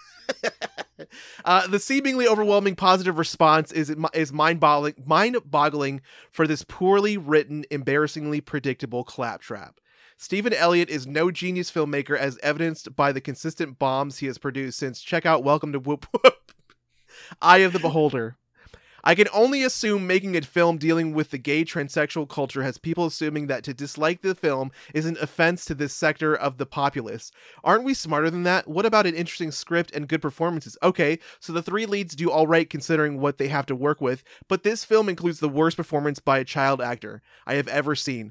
uh, the seemingly overwhelming positive response is is mind-boggling, mind-boggling for this poorly written, embarrassingly predictable claptrap. Stephen Elliott is no genius filmmaker, as evidenced by the consistent bombs he has produced since check out Welcome to Whoop Whoop, Eye of the Beholder. I can only assume making a film dealing with the gay transsexual culture has people assuming that to dislike the film is an offense to this sector of the populace. Aren't we smarter than that? What about an interesting script and good performances? Okay, so the three leads do all right considering what they have to work with, but this film includes the worst performance by a child actor I have ever seen.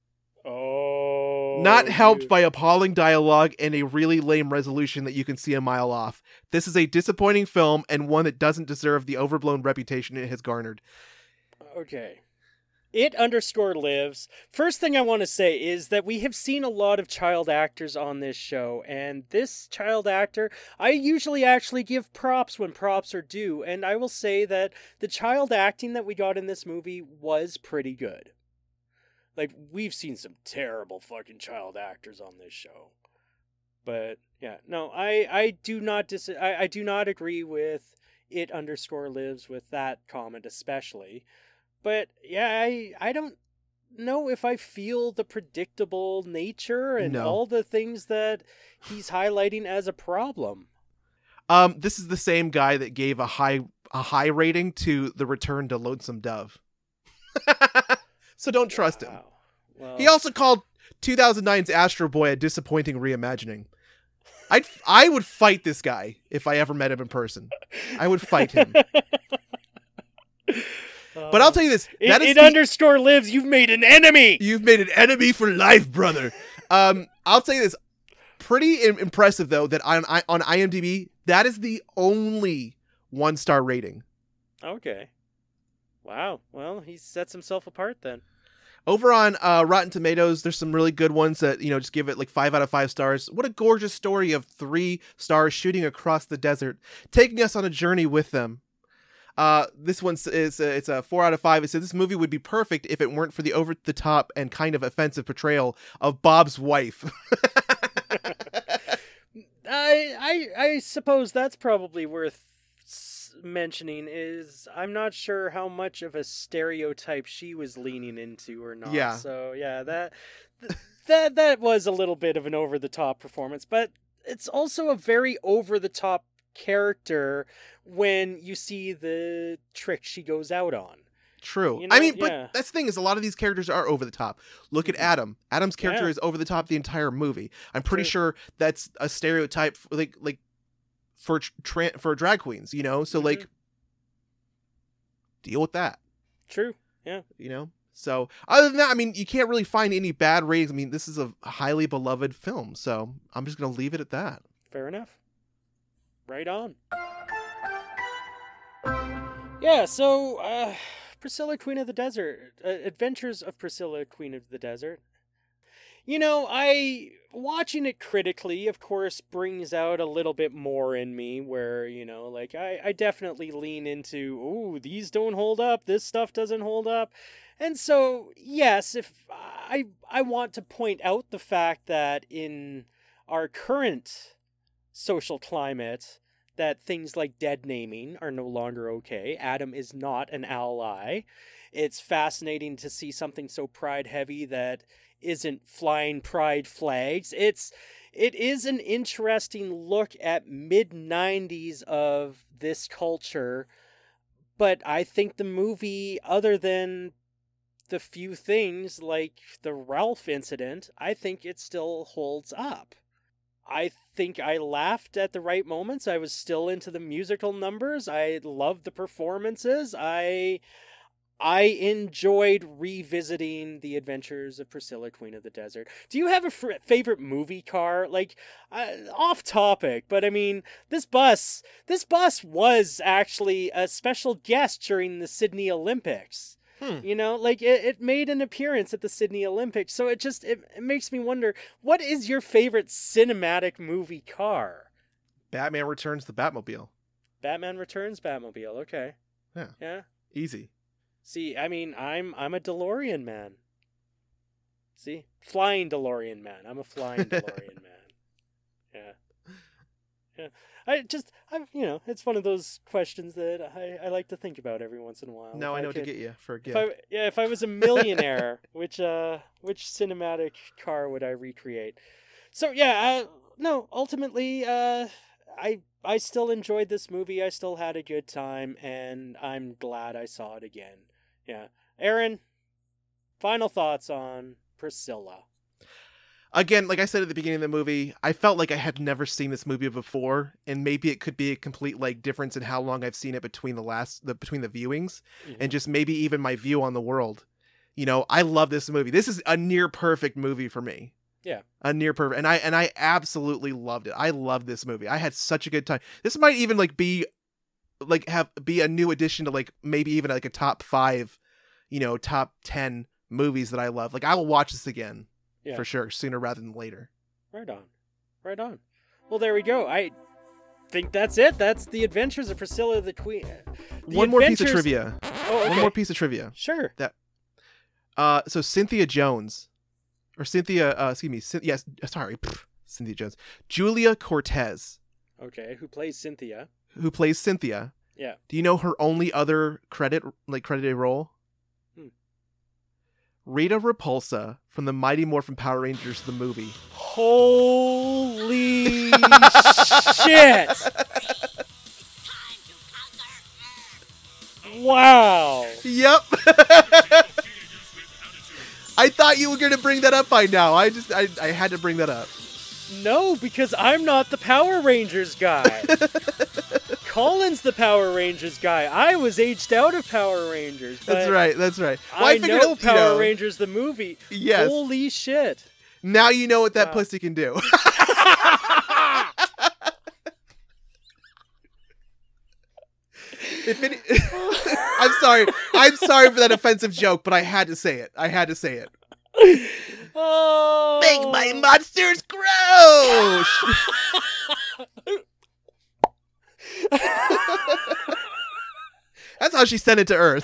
Oh. Not helped dude. by appalling dialogue and a really lame resolution that you can see a mile off. This is a disappointing film and one that doesn't deserve the overblown reputation it has garnered. Okay. It underscore lives. First thing I want to say is that we have seen a lot of child actors on this show, and this child actor, I usually actually give props when props are due, and I will say that the child acting that we got in this movie was pretty good. Like, we've seen some terrible fucking child actors on this show. But yeah, no, I I do not dis I, I do not agree with it underscore lives with that comment especially. But yeah, I I don't know if I feel the predictable nature and No. all the things that he's highlighting as a problem. Um, this is the same guy that gave a high a high rating to The Return to Lonesome Dove. So don't trust him. Wow. Well, He also called two thousand nine's Astro Boy a disappointing reimagining. I'd I would fight this guy if I ever met him in person. I would fight him. But I'll tell you this: that it, is it the- underscore lives. You've made an enemy. You've made an enemy for life, brother. Um, I'll tell you this: pretty im- impressive though that on I- on IMDb that is the only one star rating. Okay. Wow. Well, he sets himself apart then. Over on uh, Rotten Tomatoes, there's some really good ones that, you know, just give it like five out of five stars. What a gorgeous story of three stars shooting across the desert, taking us on a journey with them. Uh, this one is uh, it's a four out of five. It said this movie would be perfect if it weren't for the over the top and kind of offensive portrayal of Bob's wife. I I I suppose that's probably worth s- mentioning. Is I'm not sure how much of a stereotype she was leaning into or not. Yeah. So yeah, that th- that that was a little bit of an over the top performance, but it's also a very over the top character when you see the trick she goes out on. True. You know, I mean, but yeah. that's the thing is a lot of these characters are over the top. Look at Adam. Adam's character Yeah. is over the top the entire movie. I'm pretty True. sure that's a stereotype for, like like for tra- for drag queens, you know? So Mhm. like deal with that, True. Yeah. you know? So other than that, I mean, you can't really find any bad ratings. I mean, this is a highly beloved film, so I'm just going to leave it at that. Fair enough. Right on. Yeah, so uh, Priscilla, Queen of the Desert, uh, Adventures of Priscilla, Queen of the Desert. You know, I watching it critically, of course, brings out a little bit more in me where, you know, like I, I definitely lean into, ooh, these don't hold up, this stuff doesn't hold up. And so, yes, if I I want to point out the fact that in our current social climate that things like dead naming are no longer okay. Adam is not an ally. It's fascinating to see something so pride heavy that isn't flying pride flags. It's it is an interesting look at mid nineties of this culture, but I think the movie, other than the few things like the Ralph incident, I think it still holds up. I think I laughed at the right moments. I was still into the musical numbers. I loved the performances. I I enjoyed revisiting the adventures of Priscilla, Queen of the Desert. Do you have a fr- favorite movie car? Like, uh, off topic, but I mean, this bus, this bus was actually a special guest during the Sydney Olympics. Hmm. You know, like it, it made an appearance at the Sydney Olympics. So it just, it, it makes me wonder, what is your favorite cinematic movie car? Batman Returns the Batmobile. Batman Returns Batmobile. Okay. Yeah. Yeah. Easy. See, I mean, I'm I'm a DeLorean man. See? Flying DeLorean man. I'm a flying DeLorean man. Yeah. Yeah. I just, I you know, it's one of those questions that I, I like to think about every once in a while. Now If I know what could- to get you for a If gift. I, yeah, if I was a millionaire, which uh, which cinematic car would I recreate? So yeah, uh, no. Ultimately, uh, I I still enjoyed this movie. I still had a good time, and I'm glad I saw it again. Yeah, Aaron. Final thoughts on Priscilla. Again, like I said at the beginning of the movie, I felt like I had never seen this movie before, and maybe it could be a complete like difference in how long I've seen it between the last the between the viewings, Mhm. and just maybe even my view on the world. You know, I love this movie. This is a near perfect movie for me. Yeah. A near perfect, and I and I absolutely loved it. I love this movie. I had such a good time. This might even like be like have be a new addition to like maybe even like a top five, you know, top ten movies that I love. Like I will watch this again. Yeah. For sure, sooner rather than later. Right on. Right on. Well, there we go. I think that's it. That's the Adventures of Priscilla the Queen. The One more piece of Adventures- trivia. Oh, okay. One more piece of trivia. Sure. Uh, so Cynthia Jones, or Cynthia, uh, excuse me, Cyn- yes, sorry, pff, Cynthia Jones. Julia Cortez, Okay, who plays Cynthia? who plays Cynthia. Yeah. Do you know her only other credit, like credited role? Hmm. Rita Repulsa from the Mighty Morphin Power Rangers the movie. Holy shit! Wow. Yep. I thought you were going to bring that up by now. I just, I, I had to bring that up. No, because I'm not the Power Rangers guy. Colin's the Power Rangers guy. I was aged out of Power Rangers. But That's right. That's right. Well, I, figured, know Power you know, Rangers the movie. Yes. Holy shit. Now you know what that Wow. pussy can do. If any, I'm sorry. I'm sorry for that offensive joke, but I had to say it. I had to say it. Oh. Make my monsters grow. That's how she sent it to Earth.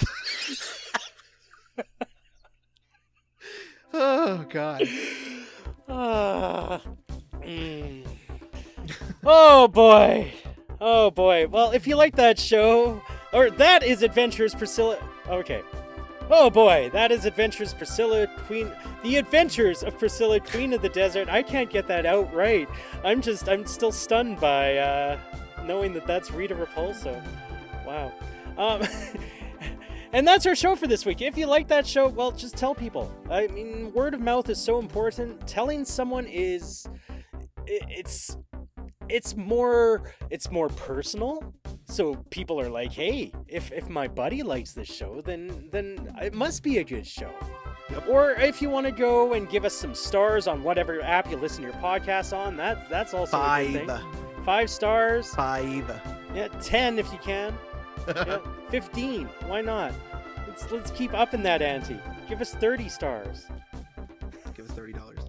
Oh God. Ah. Mm. Oh boy. Oh boy. Well, if you like that show, or that is Adventures Priscilla. Okay. Oh boy, that is Adventures Priscilla Queen. The Adventures of Priscilla Queen of the Desert. I can't get that out right. I'm just, I'm still stunned by uh, knowing that that's Rita Repulsa. Wow. Um, and that's our show for this week. If you like that show, well, just tell people. I mean, word of mouth is so important. Telling someone is, it, it's, it's more, it's more personal. So people are like, hey, if, if my buddy likes this show, then then it must be a good show. Yep. Or if you want to go and give us some stars on whatever app you listen to your podcast on, that that's also a good Five. thing. Five stars. Five. Yeah, ten if you can. Yeah, fifteen. Why not? Let's let's keep upping that ante. Give us thirty stars. Give us thirty dollars.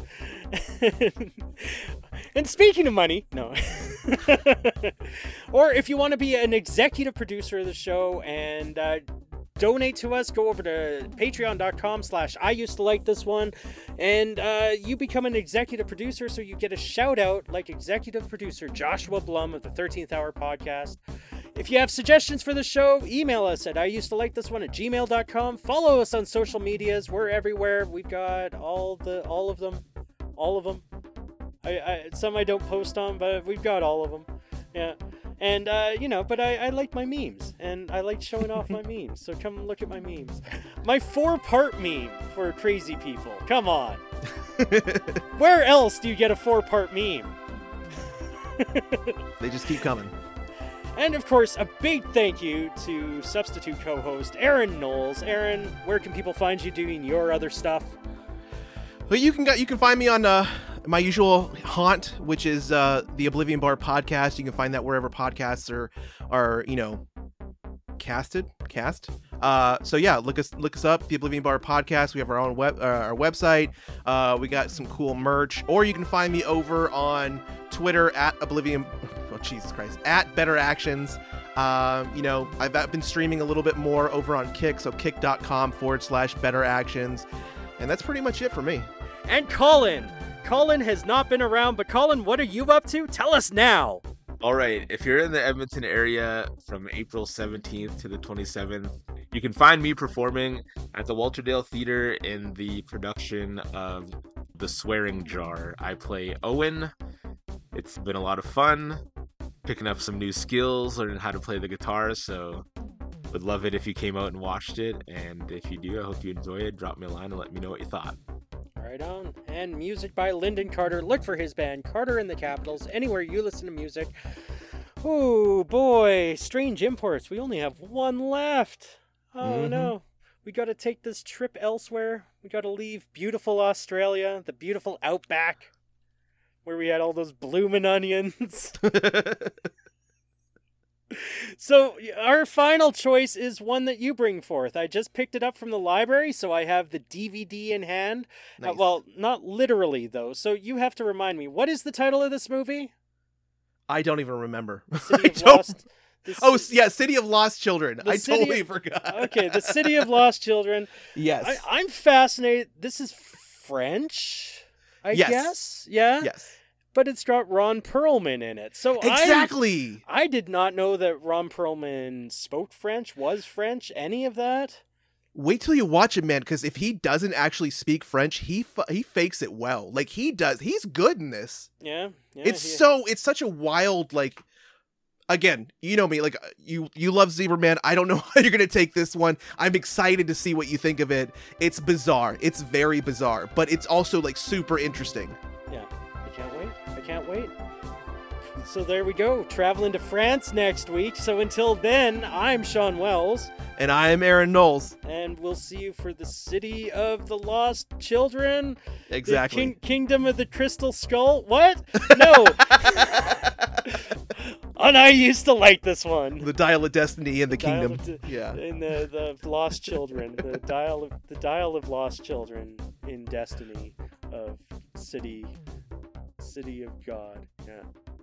And speaking of money, no. Or if you want to be an executive producer of the show and uh, donate to us, go over to patreon.com slash I used to like this one, and uh, you become an executive producer, so you get a shout out like executive producer Joshua Blum of the thirteenth Hour Podcast. If you have suggestions for the show, email us at I used to like this one at gmail dot com. Follow us on social medias. We're everywhere. We've got all the all of them. All of them. I, I some I don't post on, but we've got all of them. Yeah. And, uh, you know, but I, I like my memes, and I like showing off my memes, so come look at my memes. My four-part meme for crazy people. Come on. Where else do you get a four-part meme? They just keep coming. And, of course, a big thank you to substitute co-host Aaron Knowles. Aaron, where can people find you doing your other stuff? Well, you can go, you can find me on uh, my usual haunt, which is uh, the Oblivion Bar podcast. You can find that wherever podcasts are are you know casted cast. Uh, so yeah, look us look us up, the Oblivion Bar podcast. We have our own web uh, our website. Uh, we got some cool merch, or you can find me over on Twitter at Oblivion. Oh Jesus Christ, at Better Actions. Um, you know, I've, I've been streaming a little bit more over on Kick, so kick.com forward slash Better Actions, and that's pretty much it for me. And Colin. Colin has not been around, but Colin, what are you up to? Tell us now. All right, if you're in the Edmonton area from April seventeenth to the twenty-seventh, you can find me performing at the Walterdale Theater in the production of The Swearing Jar. I play Owen. It's been a lot of fun, picking up some new skills, learning how to play the guitar, so would love it if you came out and watched it, and if you do, I hope you enjoy it. Drop me a line and let me know what you thought. Right on. And music by Lyndon Carter. Look for his band, Carter and the Capitals, anywhere you listen to music. Oh boy, Strange Imports. We only have one left. Oh Mm-hmm. no. We got to take this trip elsewhere. We got to leave beautiful Australia, the beautiful outback, where we had all those bloomin' onions. So our final choice is one that you bring forth. I just picked it up from the library, so I have the D V D in hand. Nice. Uh, well, not literally, though. So you have to remind me. What is the title of this movie? I don't even remember. City I of don't- Lost. the Oh, Ci- yeah, City of Lost Children. The I City totally of- forgot. Okay, the City of Lost Children. Yes. I, I'm fascinated. This is French, I Yes. guess. Yeah. Yes. but it's got Ron Perlman in it. So Exactly. I, I did not know that Ron Perlman spoke French, was French, any of that. Wait till you watch it, man, because if he doesn't actually speak French, he fu- he fakes it well. Like, he does. He's good in this. Yeah. yeah It's he, so, it's such a wild, like, again, you know me, like, you you love Zebra Man. I don't know how you're going to take this one. I'm excited to see what you think of it. It's bizarre. It's very bizarre, but it's also, like, super interesting. Yeah. I can't wait. I can't wait. So there we go. Traveling to France next week. So until then, I'm Sean Wells. And I am Aaron Knowles. And we'll see you for the City of the Lost Children. Exactly. The king- Kingdom of the Crystal Skull. What? No. And I used to like this one. The Dial of Destiny in the Dial Kingdom. of Di- yeah. In the, the Lost Children. The Dial of the Dial of Lost Children in Destiny of City City of God. Yeah.